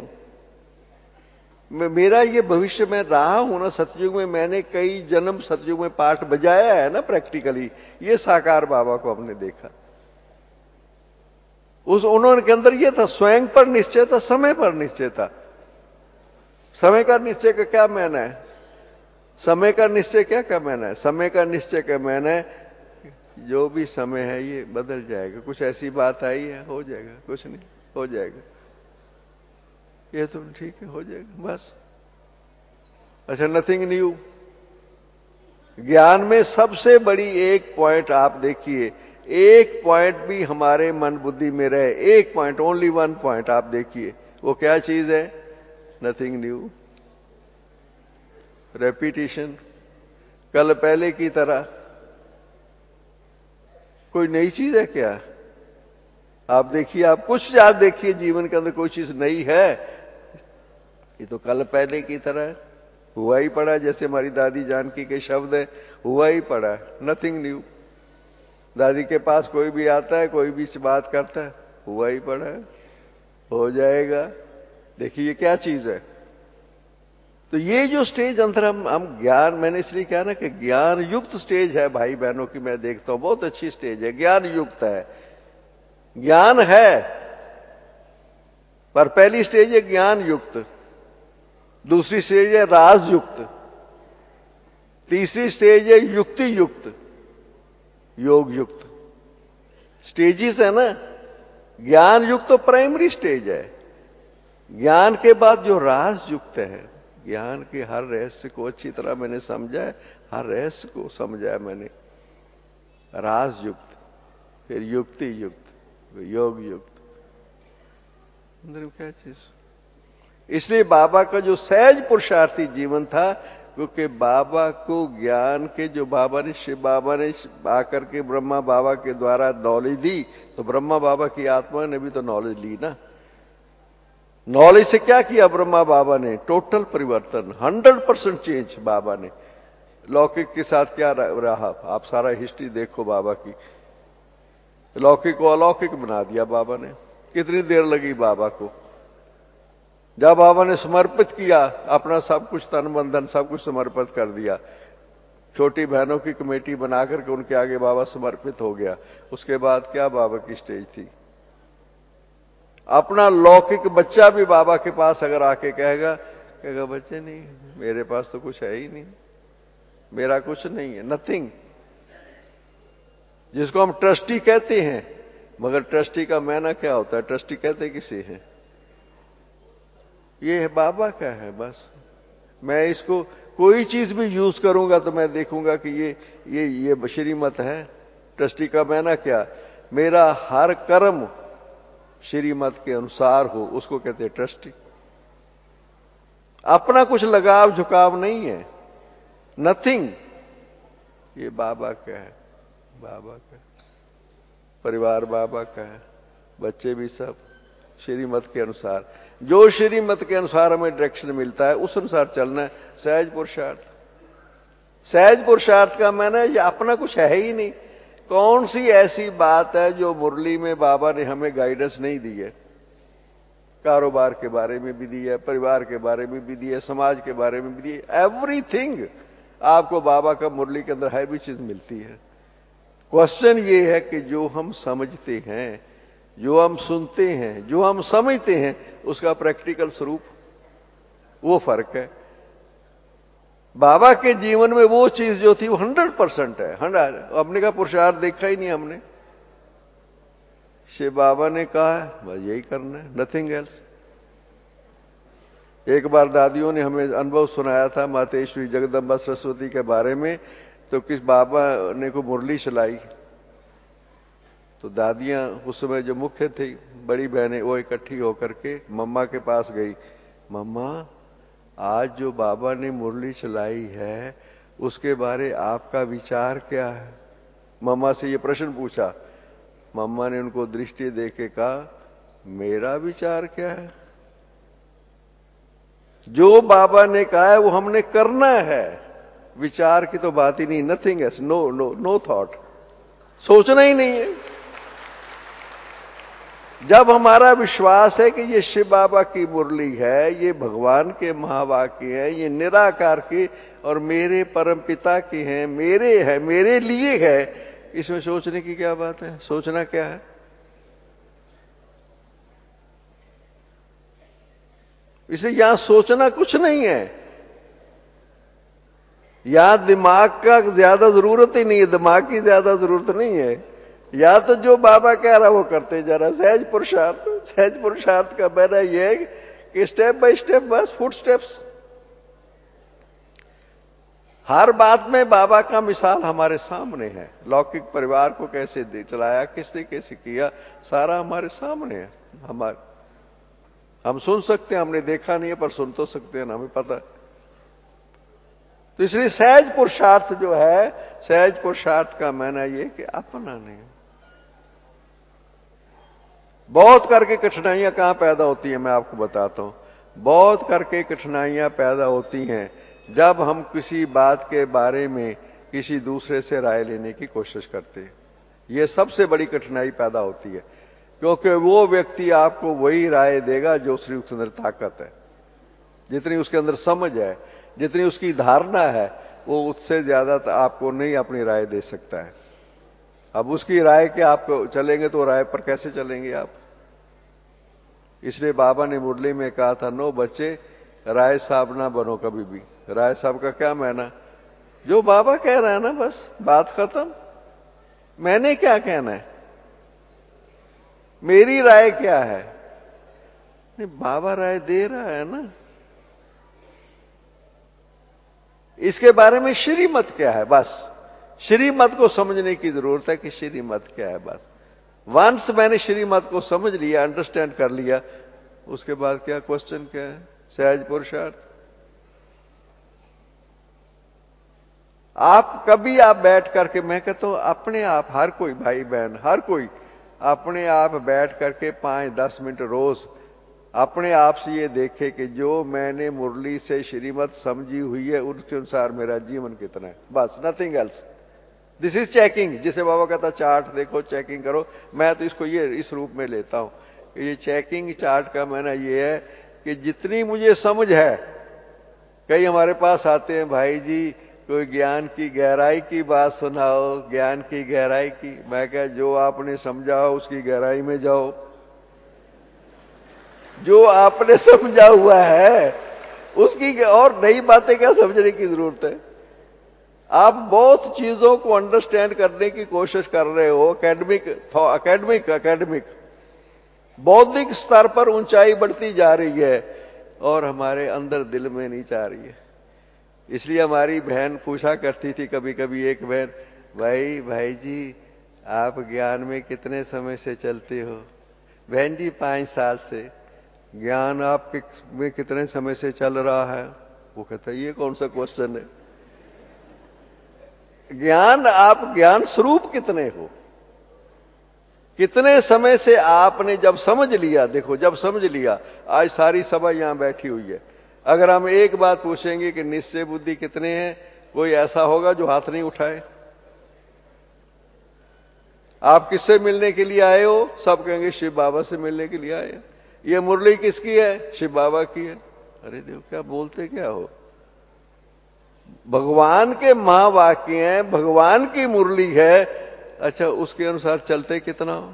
मेरा ये भविष्य में रहा हूं ना सतयुग में, मैंने कई जन्म सतयुग में पाठ बजाया है ना प्रैक्टिकली। ये साकार बाबा को हमने देखा, उन्होंने के अंदर ये था, स्वयं पर निश्चय था, समय पर निश्चय था। समय का निश्चय का क्या मायना है? समय का निश्चय क्या मायना है? समय का निश्चय का मायना है जो भी समय है ये बदल जाएगा। कुछ ऐसी बात आई है, हो जाएगा, कुछ नहीं, हो जाएगा, ये तो ठीक है, हो जाएगा बस। अच्छा, नथिंग न्यू। ज्ञान में सबसे बड़ी एक पॉइंट आप देखिए, एक पॉइंट भी हमारे मन बुद्धि में रहे, एक पॉइंट, ओनली 1 पॉइंट आप देखिए, वो क्या चीज है? नथिंग न्यू, रेपिटेशन, कल पहले की तरह। कोई नई चीज है क्या? आप देखिए, आप कुछ याद देखिए जीवन के अंदर कोई चीज नई है? ये तो कल पहले की तरह है, हुआ ही पड़ा। जैसे हमारी दादी जानकी के शब्द है, हुआ ही पड़ा, नथिंग न्यू। दादी के पास कोई भी आता है, कोई भी बात करता है, हुआ ही पड़ा है, हो जाएगा। देखिए ये क्या चीज है? तो ये जो स्टेज अंदर हम ज्ञान, मैंने इसलिए कहा ना कि ज्ञान युक्त स्टेज है भाई बहनों की, मैं देखता हूं बहुत अच्छी स्टेज है, ज्ञान युक्त है। ज्ञान है पर पहली स्टेज है ज्ञान युक्त, दूसरी स्टेज है राज युक्त, तीसरी स्टेज है युक्ति युक्त, योग युक्त। स्टेजेस है ना। ज्ञान युक्त तो प्राइमरी स्टेज है। ज्ञान के बाद जो राज युक्त है, ज्ञान के हर रहस्य को अच्छी तरह मैंने समझा है, हर रहस्य को समझा है मैंने, राज युक्त, फिर युक्ति युक्त, योग युक्त। अंदर क्या चीज। इसलिए बाबा का जो सहज पुरुषार्थी जीवन था, क्योंकि बाबा को ज्ञान के, जो बाबा ने, शिव बाबा ने आकर के ब्रह्मा बाबा के द्वारा नॉलेज दी, तो ब्रह्मा बाबा की आत्मा ने भी तो नॉलेज ली ना। नॉलेज से क्या किया ब्रह्मा बाबा ने? टोटल परिवर्तन, 100% चेंज बाबा ने। लौकिक के साथ क्या रहा, आप सारा हिस्ट्री देखो बाबा की। लौकिक को अलौकिक बना दिया बाबा ने। कितनी देर लगी बाबा को? जब बाबा ने समर्पित किया अपना सब कुछ, तन मन धन सब कुछ समर्पित कर दिया, छोटी बहनों की कमेटी बना करके उनके आगे बाबा समर्पित हो गया। उसके बाद क्या बाबा की स्टेज थी? अपना लौकिक बच्चा भी बाबा के पास अगर आके कहेगा बच्चे नहीं, मेरे पास तो कुछ है ही नहीं, मेरा कुछ नहीं है, नथिंग। जिसको हम ट्रस्टी कहते हैं, मगर ट्रस्टी का मायना क्या होता है? ट्रस्टी कहते किसे हैं? ये बाबा का है बस। मैं इसको कोई चीज भी यूज करूंगा तो मैं देखूंगा कि ये श्रीमत है। ट्रस्टी का मायना क्या? मेरा हर कर्म श्रीमत के अनुसार हो, उसको कहते हैं ट्रस्टी। अपना कुछ लगाव झुकाव नहीं है, नथिंग। ये बाबा का है, बाबा का परिवार, बाबा का है, बच्चे भी सब श्रीमत के अनुसार। जो श्रीमत के अनुसार हमें डायरेक्शन मिलता है उस अनुसार चलना है। सहज पुरुषार्थ, सहज पुरुषार्थ का माने ये अपना कुछ है ही नहीं। कौन सी ऐसी बात है जो मुरली में बाबा ने हमें गाइडेंस नहीं दी है? कारोबार के बारे में भी दी है, परिवार के बारे में भी दी है, समाज के बारे में भी दी है। एवरीथिंग आपको बाबा का मुरली के अंदर है भी चीज मिलती है। क्वेश्चन ये है कि जो हम समझते हैं, जो हम सुनते हैं, जो हम समझते हैं, उसका प्रैक्टिकल स्वरूप, वो फर्क है। बाबा के जीवन में वो चीज जो थी वो 100% है। 100 हमने कहा पुरुषार्थ देखा ही नहीं हमने। शिव बाबा ने कहा बस यही करना है, नथिंग एल्स। एक बार दादियों ने हमें अनुभव सुनाया था मातेश्वरी जगदम्बा सरस्वती के बारे में। तो किस बाबा ने को मुरली चलाई, तो दादियां उस समय जो मुख्य थी, बड़ी बहनें, वो इकट्ठी होकर के मम्मा के पास गई। मम्मा, आज जो बाबा ने मुरली चलाई है उसके बारे आपका विचार क्या है? मम्मा से ये प्रश्न पूछा। मम्मा ने उनको दृष्टि देके कहा, मेरा विचार क्या है? जो बाबा ने कहा है वो हमने करना है। विचार की तो बात ही नहीं, nothing else, no no no thought, सोचना ही नहीं है। जब हमारा विश्वास है कि ये शिव बाबा की मुरली है, ये भगवान के महावाक्य है, ये निराकार की और मेरे परम पिता की है, मेरे है, मेरे लिए है, इसमें सोचने की क्या बात है? सोचना क्या है? इसलिए यहां सोचना कुछ नहीं है। यहां दिमाग का ज्यादा जरूरत ही नहीं है, दिमाग की ज्यादा जरूरत नहीं है। या तो जो बाबा कह रहा वो करते जा रहा। सहज पुरुषार्थ, सहज पुरुषार्थ का मायना यह है कि स्टेप बाय स्टेप, बस फुट स्टेप्स। हर बात में बाबा का मिसाल हमारे सामने है। लौकिक परिवार को कैसे चलाया, किसने कैसे किया, सारा हमारे सामने है। हम सुन सकते हैं, हमने देखा नहीं है, पर सुन तो सकते हैं ना, हमें पता है। तो इसलिए सहज पुरुषार्थ जो है, सहज पुरुषार्थ का मायना यह कि अपना नहीं। बहुत करके कठिनाइयां कहां पैदा होती हैं, मैं आपको बताता हूं। बहुत करके कठिनाइयां पैदा होती हैं जब हम किसी बात के बारे में किसी दूसरे से राय लेने की कोशिश करते हैं। यह सबसे बड़ी कठिनाई पैदा होती है, क्योंकि वो व्यक्ति आपको वही राय देगा जो उसके अंदर ताकत है। जितनी उसके अंदर समझ है, जितनी उसकी धारणा है, वो उससे ज्यादा आपको नहीं अपनी राय दे सकता है। अब उसकी राय के आप चलेंगे तो राय पर कैसे चलेंगे आप? इसलिए बाबा ने मुरली में कहा था, नो बच्चे, राय साहब ना बनो कभी भी। राय साहब का क्या मायना? जो बाबा कह रहा है ना, बस बात खत्म। मैंने क्या कहना है, मेरी राय क्या है? नहीं, बाबा राय दे रहा है ना, इसके बारे में श्रीमत क्या है, बस श्रीमत को समझने की जरूरत है कि श्रीमत क्या है। बस वंस मैंने श्रीमत को समझ लिया, अंडरस्टैंड कर लिया, उसके बाद क्या क्वेश्चन क्या है? सहज पुरुषार्थ। आप कभी आप बैठ करके, मैं कहता हूं अपने आप, हर कोई भाई बहन, हर कोई अपने आप बैठ करके 5-10 मिनट रोज अपने आप से ये देखे कि जो मैंने मुरली से श्रीमत समझी हुई है उसके अनुसार मेरा जीवन कितना है। बस nothing else. This is checking. जिसे बाबा कहता चार्ट देखो, चेकिंग करो। मैं तो इसको ये इस रूप में लेता हूं। ये चेकिंग चार्ट का मायना ये है कि जितनी मुझे समझ है, कई हमारे पास आते हैं, भाई जी कोई ज्ञान की गहराई की बात सुनाओ, ज्ञान की गहराई की। मैं क्या, जो आपने समझा हो उसकी गहराई में जाओ। जो आपने समझा हुआ है उसकी और नई बातें क्या समझने की जरूरत है? आप बहुत चीजों को अंडरस्टैंड करने की कोशिश कर रहे हो, एकेडमिक बौद्धिक स्तर पर ऊंचाई बढ़ती जा रही है और हमारे अंदर दिल में नहीं जा रही है। इसलिए हमारी बहन पूछा करती थी कभी कभी, एक बहन, भाई जी आप ज्ञान में कितने समय से चलते हो? बहन जी 5 साल से। ज्ञान आप में कितने समय से चल रहा है? वो कहता है ये कौन सा क्वेश्चन है? ज्ञान, आप ज्ञान स्वरूप कितने हो? कितने समय से आपने जब समझ लिया, देखो जब समझ लिया, आज सारी सभा यहां बैठी हुई है, अगर हम एक बात पूछेंगे कि निश्चय बुद्धि कितने हैं, कोई ऐसा होगा जो हाथ नहीं उठाए? आप किससे मिलने के लिए आए हो? सब कहेंगे शिव बाबा से मिलने के लिए आए हैं। ये मुरली किसकी है? शिव बाबा की है। अरे देखो क्या बोलते क्या हो, भगवान के महावाक्य हैं, भगवान की मुरली है। अच्छा, उसके अनुसार चलते कितना हो?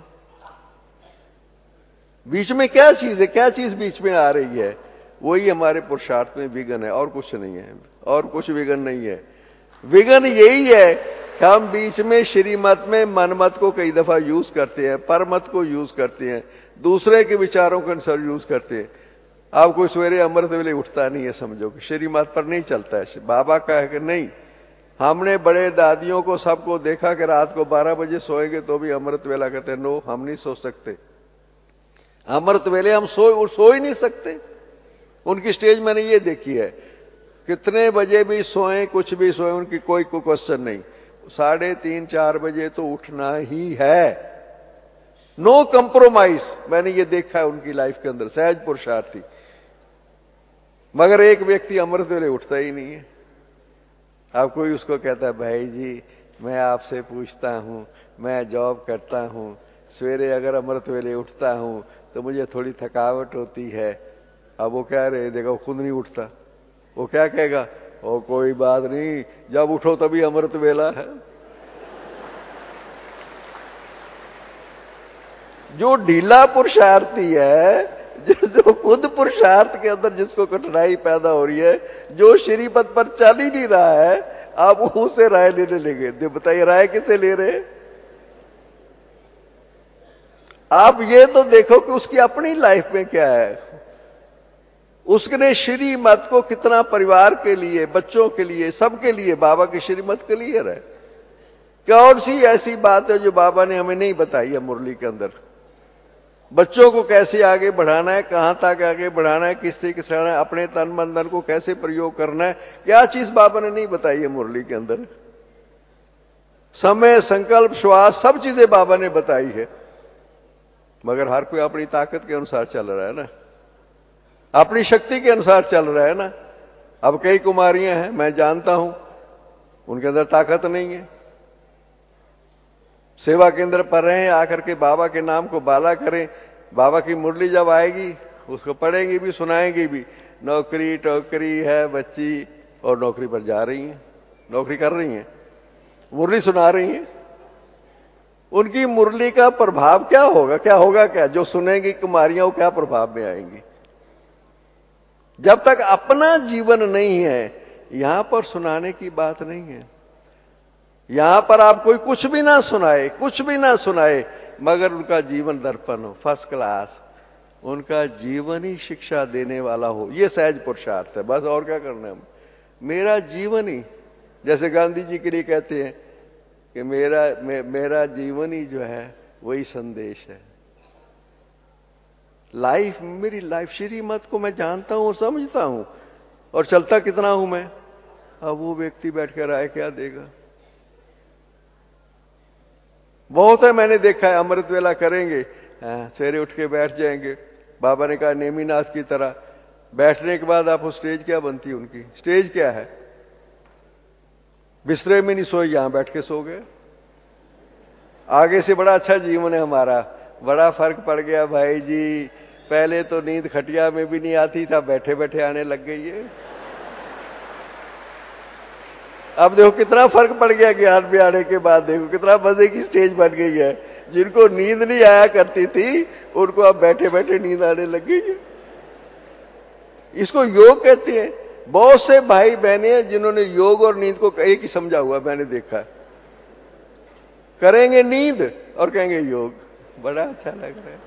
बीच में क्या चीज है, क्या चीज बीच में आ रही है? वही हमारे पुरुषार्थ में विघन है, और कुछ नहीं है, और कुछ विघन नहीं है। विघन यही है कि हम बीच में श्रीमत में मनमत को कई दफा यूज करते हैं, परमत को यूज करते हैं, दूसरे के विचारों के अनुसार यूज करते हैं। आप कोई सवेरे अमृत वेले उठता नहीं है, समझो कि श्रीमत पर नहीं चलता है। बाबा का है कि नहीं, हमने बड़े दादियों को सबको देखा कि रात को 12 बजे सोएंगे तो भी अमृत वेला कहते हैं। नो, हम नहीं सो सकते अमृत वेले, हम सो ही नहीं सकते। उनकी स्टेज मैंने ये देखी है, कितने बजे भी सोएं, कुछ भी सोएं, उनकी कोई क्वेश्चन नहीं, 3:30-4 बजे तो उठना ही है। No compromise. मैंने ये देखा है उनकी लाइफ के अंदर, सहज पुरुषार्थी। मगर एक व्यक्ति अमृत वेले उठता ही नहीं है। अब कोई उसको कहता है, भाई जी मैं आपसे पूछता हूं, मैं जॉब करता हूं, सवेरे अगर अमृत वेले उठता हूं तो मुझे थोड़ी थकावट होती है। अब वो कह रहे, देखो खुद नहीं उठता, वो क्या कहेगा? ओ कोई बात नहीं, जब उठो तभी अमृत वेला है। जो ढीला पुरुषार्थी है, जो खुद पुरुषार्थ के अंदर जिसको कठिनाई पैदा हो रही है, जो श्रीपद पर चल ही नहीं रहा है, आप उससे राय लेने लगे। बताइए राय किसे ले रहे? आप ये तो देखो कि उसकी अपनी लाइफ में क्या है। उसने श्रीमत को कितना परिवार के लिए, बच्चों के लिए, सबके लिए बाबा की श्रीमत के लिए रहे। कौन सी ऐसी बात है जो बाबा ने हमें नहीं बताई है मुरली के अंदर? बच्चों को कैसे आगे बढ़ाना है, कहां तक आगे बढ़ाना है, किससे किस तरह अपने तन मन धन को कैसे प्रयोग करना है, क्या चीज बाबा ने नहीं बताई है मुरली के अंदर? समय, संकल्प, श्वास, सब चीजें बाबा ने बताई है। मगर हर कोई अपनी ताकत के अनुसार चल रहा है ना, अपनी शक्ति के अनुसार चल रहा है ना। अब कई कुमारियां हैं, मैं जानता हूं, उनके अंदर ताकत नहीं है। सेवा केंद्र पर रहे, आकर के बाबा के नाम को बाला करें, बाबा की मुरली जब आएगी उसको पढ़ेंगी भी, सुनाएंगी भी, नौकरी टोकरी है बच्ची, और नौकरी पर जा रही हैं, नौकरी कर रही हैं, मुरली सुना रही हैं। उनकी मुरली का प्रभाव क्या होगा? क्या होगा? क्या जो सुनेंगी कुमारियां, वो क्या प्रभाव में आएंगी? जब तक अपना जीवन नहीं है, यहां पर सुनाने की बात नहीं है। यहां पर आप कोई कुछ भी ना सुनाए, कुछ भी ना सुनाए, मगर उनका जीवन दर्पण हो, फर्स्ट क्लास, उनका जीवन ही शिक्षा देने वाला हो, ये सहज पुरुषार्थ है। बस और क्या करना है? मेरा जीवन ही, जैसे गांधी जी के लिए कहते हैं कि मेरा जीवन ही जो है वही संदेश है। लाइफ, मेरी लाइफ, श्रीमत को मैं जानता हूं और समझता हूं, और चलता कितना हूं मैं। अब वो व्यक्ति बैठकर राय क्या देगा? बहुत है, मैंने देखा है, अमृत वेला करेंगे, सवेरे उठ के बैठ जाएंगे। बाबा ने कहा नेमीनाथ की तरह, बैठने के बाद आप स्टेज क्या बनती है उनकी? स्टेज क्या है? बिस्तरे में नहीं सोए, यहां बैठ के सो गए। आगे से बड़ा अच्छा जीवन है हमारा, बड़ा फर्क पड़ गया भाई जी। पहले तो नींद खटिया में भी नहीं आती था, बैठे बैठे आने लग गई है। अब देखो कितना फर्क पड़ गया ज्ञान में आने के बाद, देखो कितना मजे की स्टेज बन गई है। जिनको नींद नहीं आया करती थी, उनको अब बैठे बैठे नींद आने लग गई है। इसको योग कहते हैं। बहुत से भाई बहने हैं जिन्होंने योग और नींद को एक ही समझा हुआ, मैंने देखा। करेंगे नींद और कहेंगे योग, बड़ा अच्छा लग रहा है।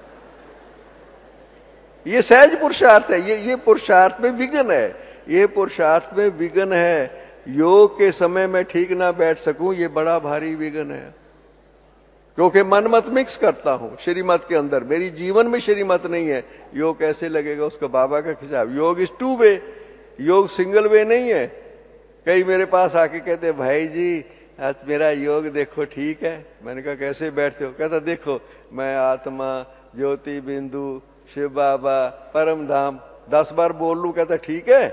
ये सहज पुरुषार्थ है, ये पुरुषार्थ में विघ्न है, ये पुरुषार्थ में विघ्न है। योग के समय में ठीक ना बैठ सकूं, ये बड़ा भारी विघ्न है, क्योंकि मन मत मिक्स करता हूं श्रीमत के अंदर। मेरी जीवन में श्रीमत नहीं है, योग कैसे लगेगा? उसका बाबा का खिसाब। योग इज टू वे, योग सिंगल वे नहीं है। कई मेरे पास आके कहते भाई जी आज मेरा योग देखो ठीक है। मैंने कहा कैसे बैठते हो? कहता देखो, मैं आत्मा, ज्योति बिंदु, शिव बाबा, परम धाम 10 बार बोल लूं, कहता ठीक है।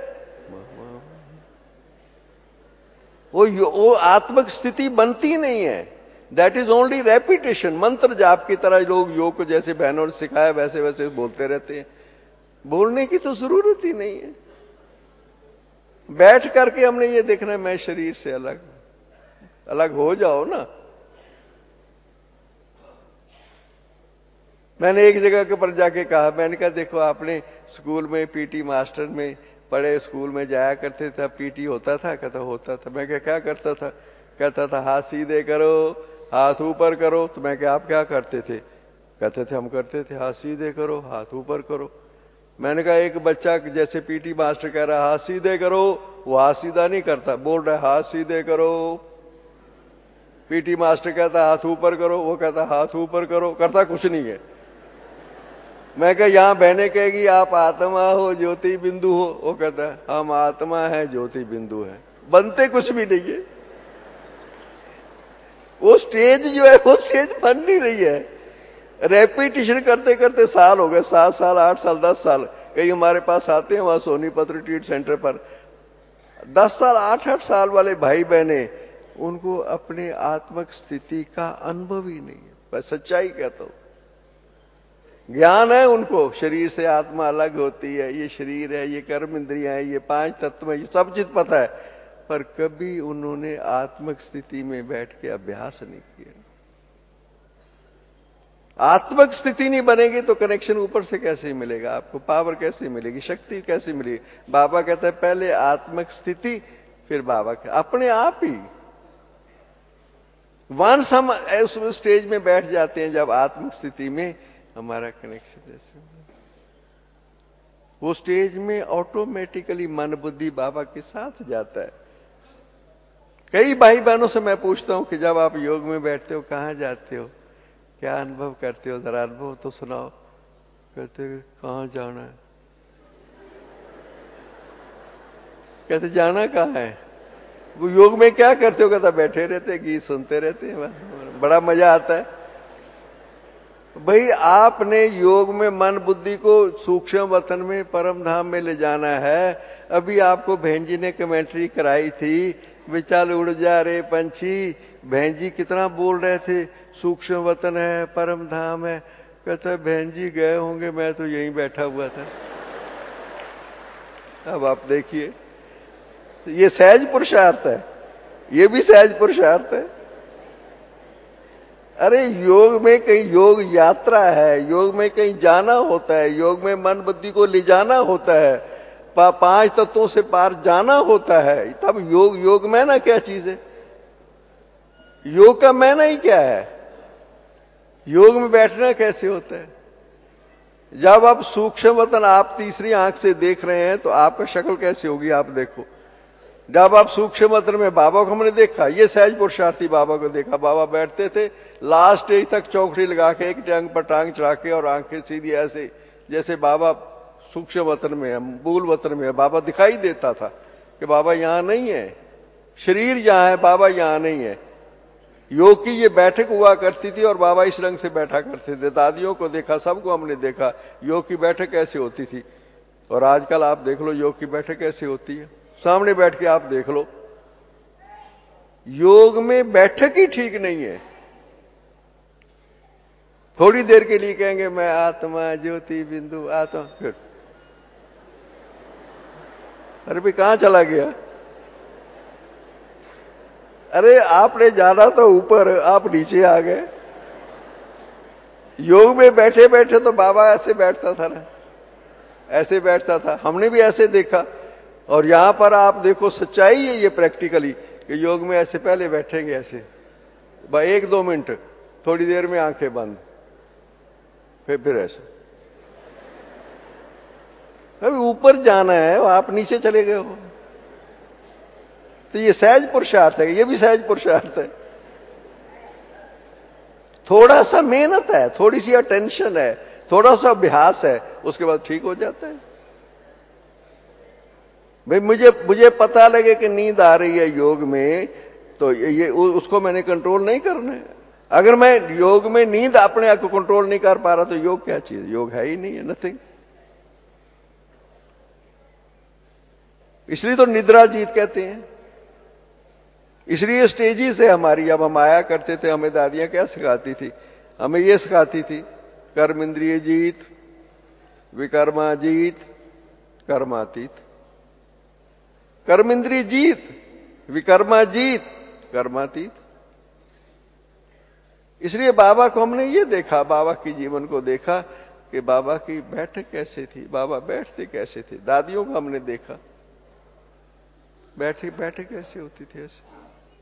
वो आत्मक स्थिति बनती नहीं है। That is only repetition. मंत्र जाप की तरह लोग योग को जैसे बहनों ने सिखाया वैसे वैसे बोलते रहते हैं। बोलने की तो जरूरत ही नहीं है। बैठ करके हमने ये देखना है मैं शरीर से अलग, अलग हो जाओ ना। मैंने एक जगह के पर जाके कहा, मैंने कहा देखो आपने स्कूल में पीटी मास्टर में पढ़े, स्कूल में जाया करते थे, पीटी होता था? कहता होता था। मैं क्या करता था? कहता था हाथ सीधे करो, हाथ ऊपर करो। तो मैं क्या आप क्या करते थे? कहते थे हम करते थे हाथ सीधे करो, हाथ ऊपर करो। मैंने कहा एक बच्चा जैसे पीटी मास्टर कह रहा हाथ सीधे करो, वो हाथ सीधा नहीं करता, बोल रहा है हाथ सीधे करो। पीटी मास्टर कहता हाथ ऊपर करो, वो कहता हाथ ऊपर करो, करता कुछ नहीं है। मैं कहा यहां बहने कहेगी आप आत्मा हो, ज्योति बिंदु हो, वो कहता है हम आत्मा है, ज्योति बिंदु है। बनते कुछ भी नहीं है। वो स्टेज जो है वो स्टेज बन नहीं रही है। रेपिटेशन करते करते साल हो गए, 7 साल, 8 साल, 10 साल। कई हमारे पास आते हैं वहां सोनीपत रिट्रीट सेंटर पर, 10 साल, 8-8 साल वाले भाई बहने, उनको अपने आत्मक स्थिति का अनुभव ही नहीं है। मैं सच्चाई कहता हूं। ज्ञान है उनको, शरीर से आत्मा अलग होती है, ये शरीर है, ये कर्म इंद्रियां है, ये 5 तत्व है, ये सब चीज पता है, पर कभी उन्होंने आत्मक स्थिति में बैठ के अभ्यास नहीं किया। आत्मक स्थिति नहीं बनेगी तो कनेक्शन ऊपर से कैसे मिलेगा? आपको पावर कैसे मिलेगी? शक्ति कैसे मिलेगी? बाबा कहता है पहले आत्मक स्थिति, फिर बाबा अपने आप ही। वंस हम उस स्टेज में बैठ जाते हैं जब आत्मिक स्थिति में हमारा कनेक्शन जैसे, वो स्टेज में ऑटोमेटिकली मन बुद्धि बाबा के साथ जाता है। कई भाई बहनों से मैं पूछता हूं कि जब आप योग में बैठते हो कहां जाते हो, क्या अनुभव करते हो, जरा अनुभव तो सुनाओ। कहते कहां जाना है? कहते जाना कहां है? वो योग में क्या करते हो? कहता बैठे रहते, गीत सुनते रहते हैं, बड़ा मजा आता है। भाई आपने योग में मन बुद्धि को सूक्ष्म वतन में परम धाम में ले जाना है। अभी आपको बहन जी ने कमेंट्री कराई थी, विचाल उड़ जा रे पंछी। बहन जी कितना बोल रहे थे सूक्ष्म वतन है, परम धाम है। कहता बहन जी गए होंगे, मैं तो यहीं बैठा हुआ था। अब आप देखिए, ये सहज पुरुषार्थ है, ये भी सहज पुरुषार्थ है। अरे योग में कहीं योग यात्रा है, योग में कहीं जाना होता है, योग में मन बुद्धि को ले जाना होता है, पांच तत्वों से पार जाना होता है। तब योग में ना क्या चीज है? योग का मैना ही क्या है? योग में बैठना कैसे होता है? जब आप सूक्ष्म वतन आप तीसरी आंख से देख रहे हैं तो आपका शक्ल कैसी होगी आप देखो। जब आप सूक्ष्म वतन में बाबा को हमने देखा, ये सहज पुरुषार्थी बाबा को देखा, बाबा बैठते थे लास्ट स्टेज तक चौकड़ी लगा के, एक टांग पर टांग चढ़ा के और आंखें सीधी ऐसे, जैसे बाबा सूक्ष्म वतन में है, मूल वतन में है। बाबा दिखाई देता था कि बाबा यहां नहीं है, शरीर यहां है, बाबा यहां नहीं है। योग की ये बैठक हुआ करती थी और बाबा इस रंग से बैठा करते थे। दादियों को देखा, सबको हमने देखा योग की बैठक कैसे होती थी। और आजकल आप देख लो योग की बैठक कैसे होती है, सामने बैठ के आप देख लो। योग में बैठक ही ठीक नहीं है। थोड़ी देर के लिए कहेंगे मैं आत्मा ज्योति बिंदु आत्मा, फिर अरे भाई कहां चला गया? अरे आपने जाना तो ऊपर, आप नीचे आ गए। योग में बैठे बैठे तो बाबा ऐसे बैठता था ना, ऐसे बैठता था, हमने भी ऐसे देखा। और यहां पर आप देखो सच्चाई है ये प्रैक्टिकली, कि योग में ऐसे पहले बैठेंगे ऐसे, भाई 1-2 मिनट, थोड़ी देर में आंखें बंद, फिर ऐसे। अभी ऊपर जाना है, आप नीचे चले गए हो। तो ये सहज पुरुषार्थ है, ये भी सहज पुरुषार्थ है। थोड़ा सा मेहनत है, थोड़ी सी अटेंशन है, थोड़ा सा अभ्यास है, उसके बाद ठीक हो जाता है। भाई मुझे पता लगे कि नींद आ रही है योग में, तो ये उसको मैंने कंट्रोल नहीं करना है। अगर मैं योग में नींद अपने आप को कंट्रोल नहीं कर पा रहा तो योग क्या चीज? योग है ही नहीं है, नथिंग। इसलिए तो निद्रा जीत कहते हैं। इसलिए स्टेजेस है हमारी। जब हम आया करते थे हमें दादियां क्या सिखाती थी? हमें ये सिखाती थी, कर्म इंद्रिय जीत, विकर्मा जीत, कर्मातीत। कर्म इंद्रिय जीत, विकर्मा जीत, कर्मातीत। इसलिए बाबा को हमने ये देखा, बाबा की जीवन को देखा कि बाबा की बैठक कैसे थी, बाबा बैठते कैसे थे। दादियों को हमने देखा, बैठे बैठे कैसे होती थी ऐसे।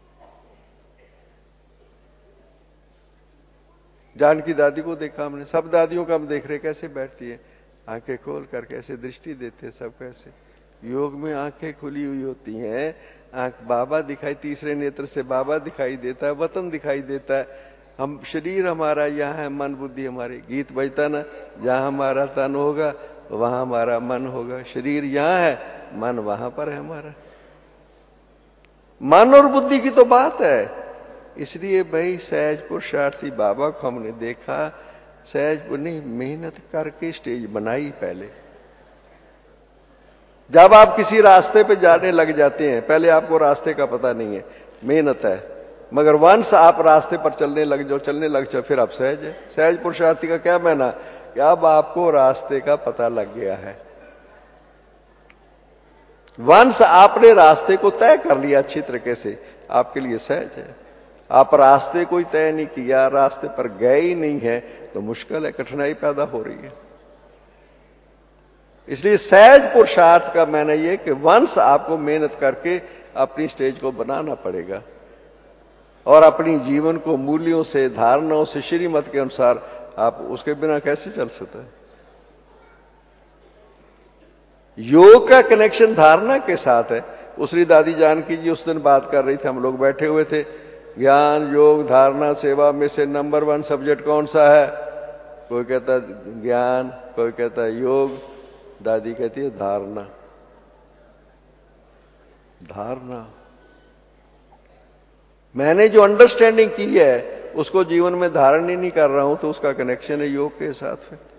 जानकी दादी को देखा हमने, सब दादियों को हम देख रहे कैसे बैठती है, आंखें खोल कर कैसे दृष्टि देते, सब कैसे। योग में आंखें खुली हुई होती हैं, आंख बाबा दिखाई, तीसरे नेत्र से बाबा दिखाई देता है, वतन दिखाई देता है। हम शरीर हमारा यहाँ है, मन बुद्धि हमारी। गीत बजता ना, जहां हमारा तन होगा वहां हमारा मन होगा। शरीर यहां है, मन वहां पर है हमारा। मन और बुद्धि की तो बात है। इसलिए भाई सहज पुरुषार्थी बाबा को हमने देखा, सहज नहीं मेहनत करके स्टेज बनाई पहले। जब आप किसी रास्ते पे जाने लग जाते हैं, पहले आपको रास्ते का पता नहीं है, मेहनत है, मगर वंश आप रास्ते पर चलने लग जाओ, फिर आप सहज है। सहज पुरुषार्थी का क्या मायना? कि अब आपको रास्ते का पता लग गया है। वंश आपने रास्ते को तय कर लिया अच्छी तरीके से, आपके लिए सहज है। आप रास्ते कोई तय नहीं किया, रास्ते पर गए ही नहीं है, तो मुश्किल है, कठिनाई पैदा हो रही है। इसलिए सहज पुरुषार्थ का मैंने ये कि वंश आपको मेहनत करके अपनी स्टेज को बनाना पड़ेगा और अपनी जीवन को मूल्यों से, धारणाओं से, श्रीमत के अनुसार आप उसके बिना कैसे चल सकते हैं। योग का कनेक्शन धारणा के साथ है। उसरी दादी जानकी जी उस दिन बात कर रही थी, हम लोग बैठे हुए थे, ज्ञान योग धारणा सेवा में से नंबर 1 सब्जेक्ट कौन सा है? कोई कहता है ज्ञान, कोई कहता है योग, दादी कहती है धारणा। धारणा मैंने जो अंडरस्टैंडिंग की है उसको जीवन में धारण ही नहीं कर रहा हूं, तो उसका कनेक्शन है योग के साथ में।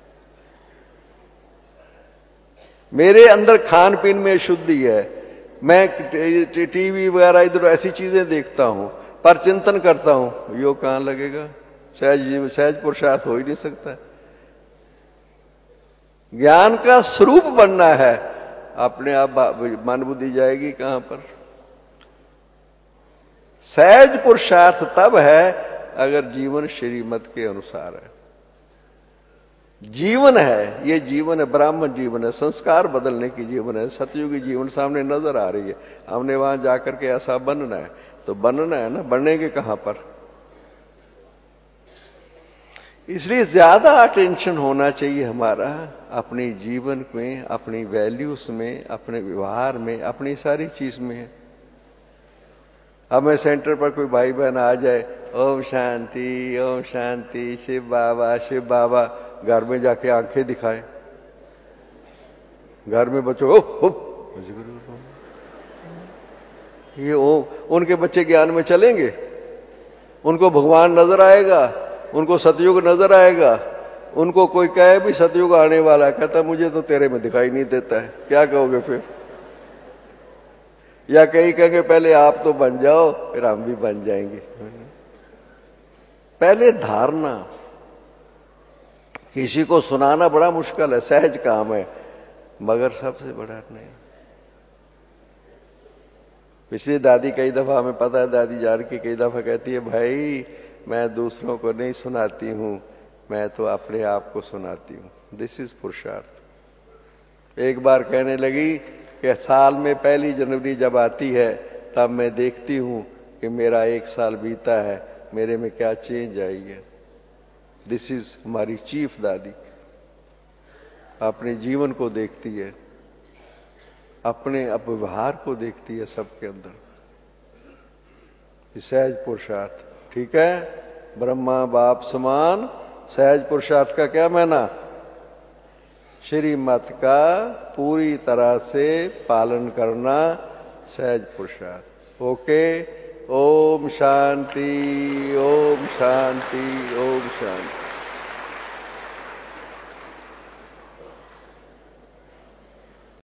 मेरे अंदर खान पीन में शुद्धि है, मैं टीवी वगैरह इधर ऐसी चीजें देखता हूं, पर चिंतन करता हूं, योग कहां लगेगा? सहज पुरुषार्थ हो ही नहीं सकता। ज्ञान का स्वरूप बनना है, अपने आप मन बुद्धि जाएगी कहां पर? सहज पुरुषार्थ तब है अगर जीवन श्रीमत के अनुसार है। जीवन है, ये जीवन है, ब्राह्मण जीवन है, संस्कार बदलने की जीवन है, सतयुगी जीवन सामने नजर आ रही है। हमने वहां जाकर के ऐसा बनना है, तो बनना है ना, बनेंगे कहां पर? इसलिए ज्यादा अटेंशन होना चाहिए हमारा अपने जीवन में, अपनी वैल्यूज में, अपने व्यवहार में, अपनी सारी चीज में। हमें सेंटर पर कोई भाई बहन आ जाए, ओम शांति, ओम शांति, शिव बाबा, शिव बाबा, घर में जाके आंखें दिखाए, घर में बच्चों ओ ये ओम, उनके बच्चे ज्ञान में चलेंगे? उनको भगवान नजर आएगा? उनको सतयुग नजर आएगा? उनको कोई कहे भी सतयुग आने वाला है, कहता मुझे तो तेरे में दिखाई नहीं देता है, क्या कहोगे फिर? या कई कहेंगे पहले आप तो बन जाओ फिर हम भी बन जाएंगे। पहले धारणा, किसी को सुनाना बड़ा मुश्किल है, सहज काम है, मगर सबसे बड़ा नहीं। पिछली दादी कई दफा, हमें पता है दादी जार की, कई दफा कहती है भाई मैं दूसरों को नहीं सुनाती हूं, मैं तो अपने आप को सुनाती हूं। दिस इज पुरुषार्थ। एक बार कहने लगी कि साल में पहली जनवरी जब आती है तब मैं देखती हूं कि मेरा एक साल बीता है, मेरे में क्या चेंज आई है। दिस इज हमारी चीफ दादी, अपने जीवन को देखती है, अपने व्यवहार को देखती है सबके अंदर। सहज पुरुषार्थ, ठीक है? ब्रह्मा बाप समान सहज पुरुषार्थ का क्या माना? श्रीमत का पूरी तरह से पालन करना सहज पुरुषार्थ। ओके, ओम शांति, ओम शांति, ओम शांति।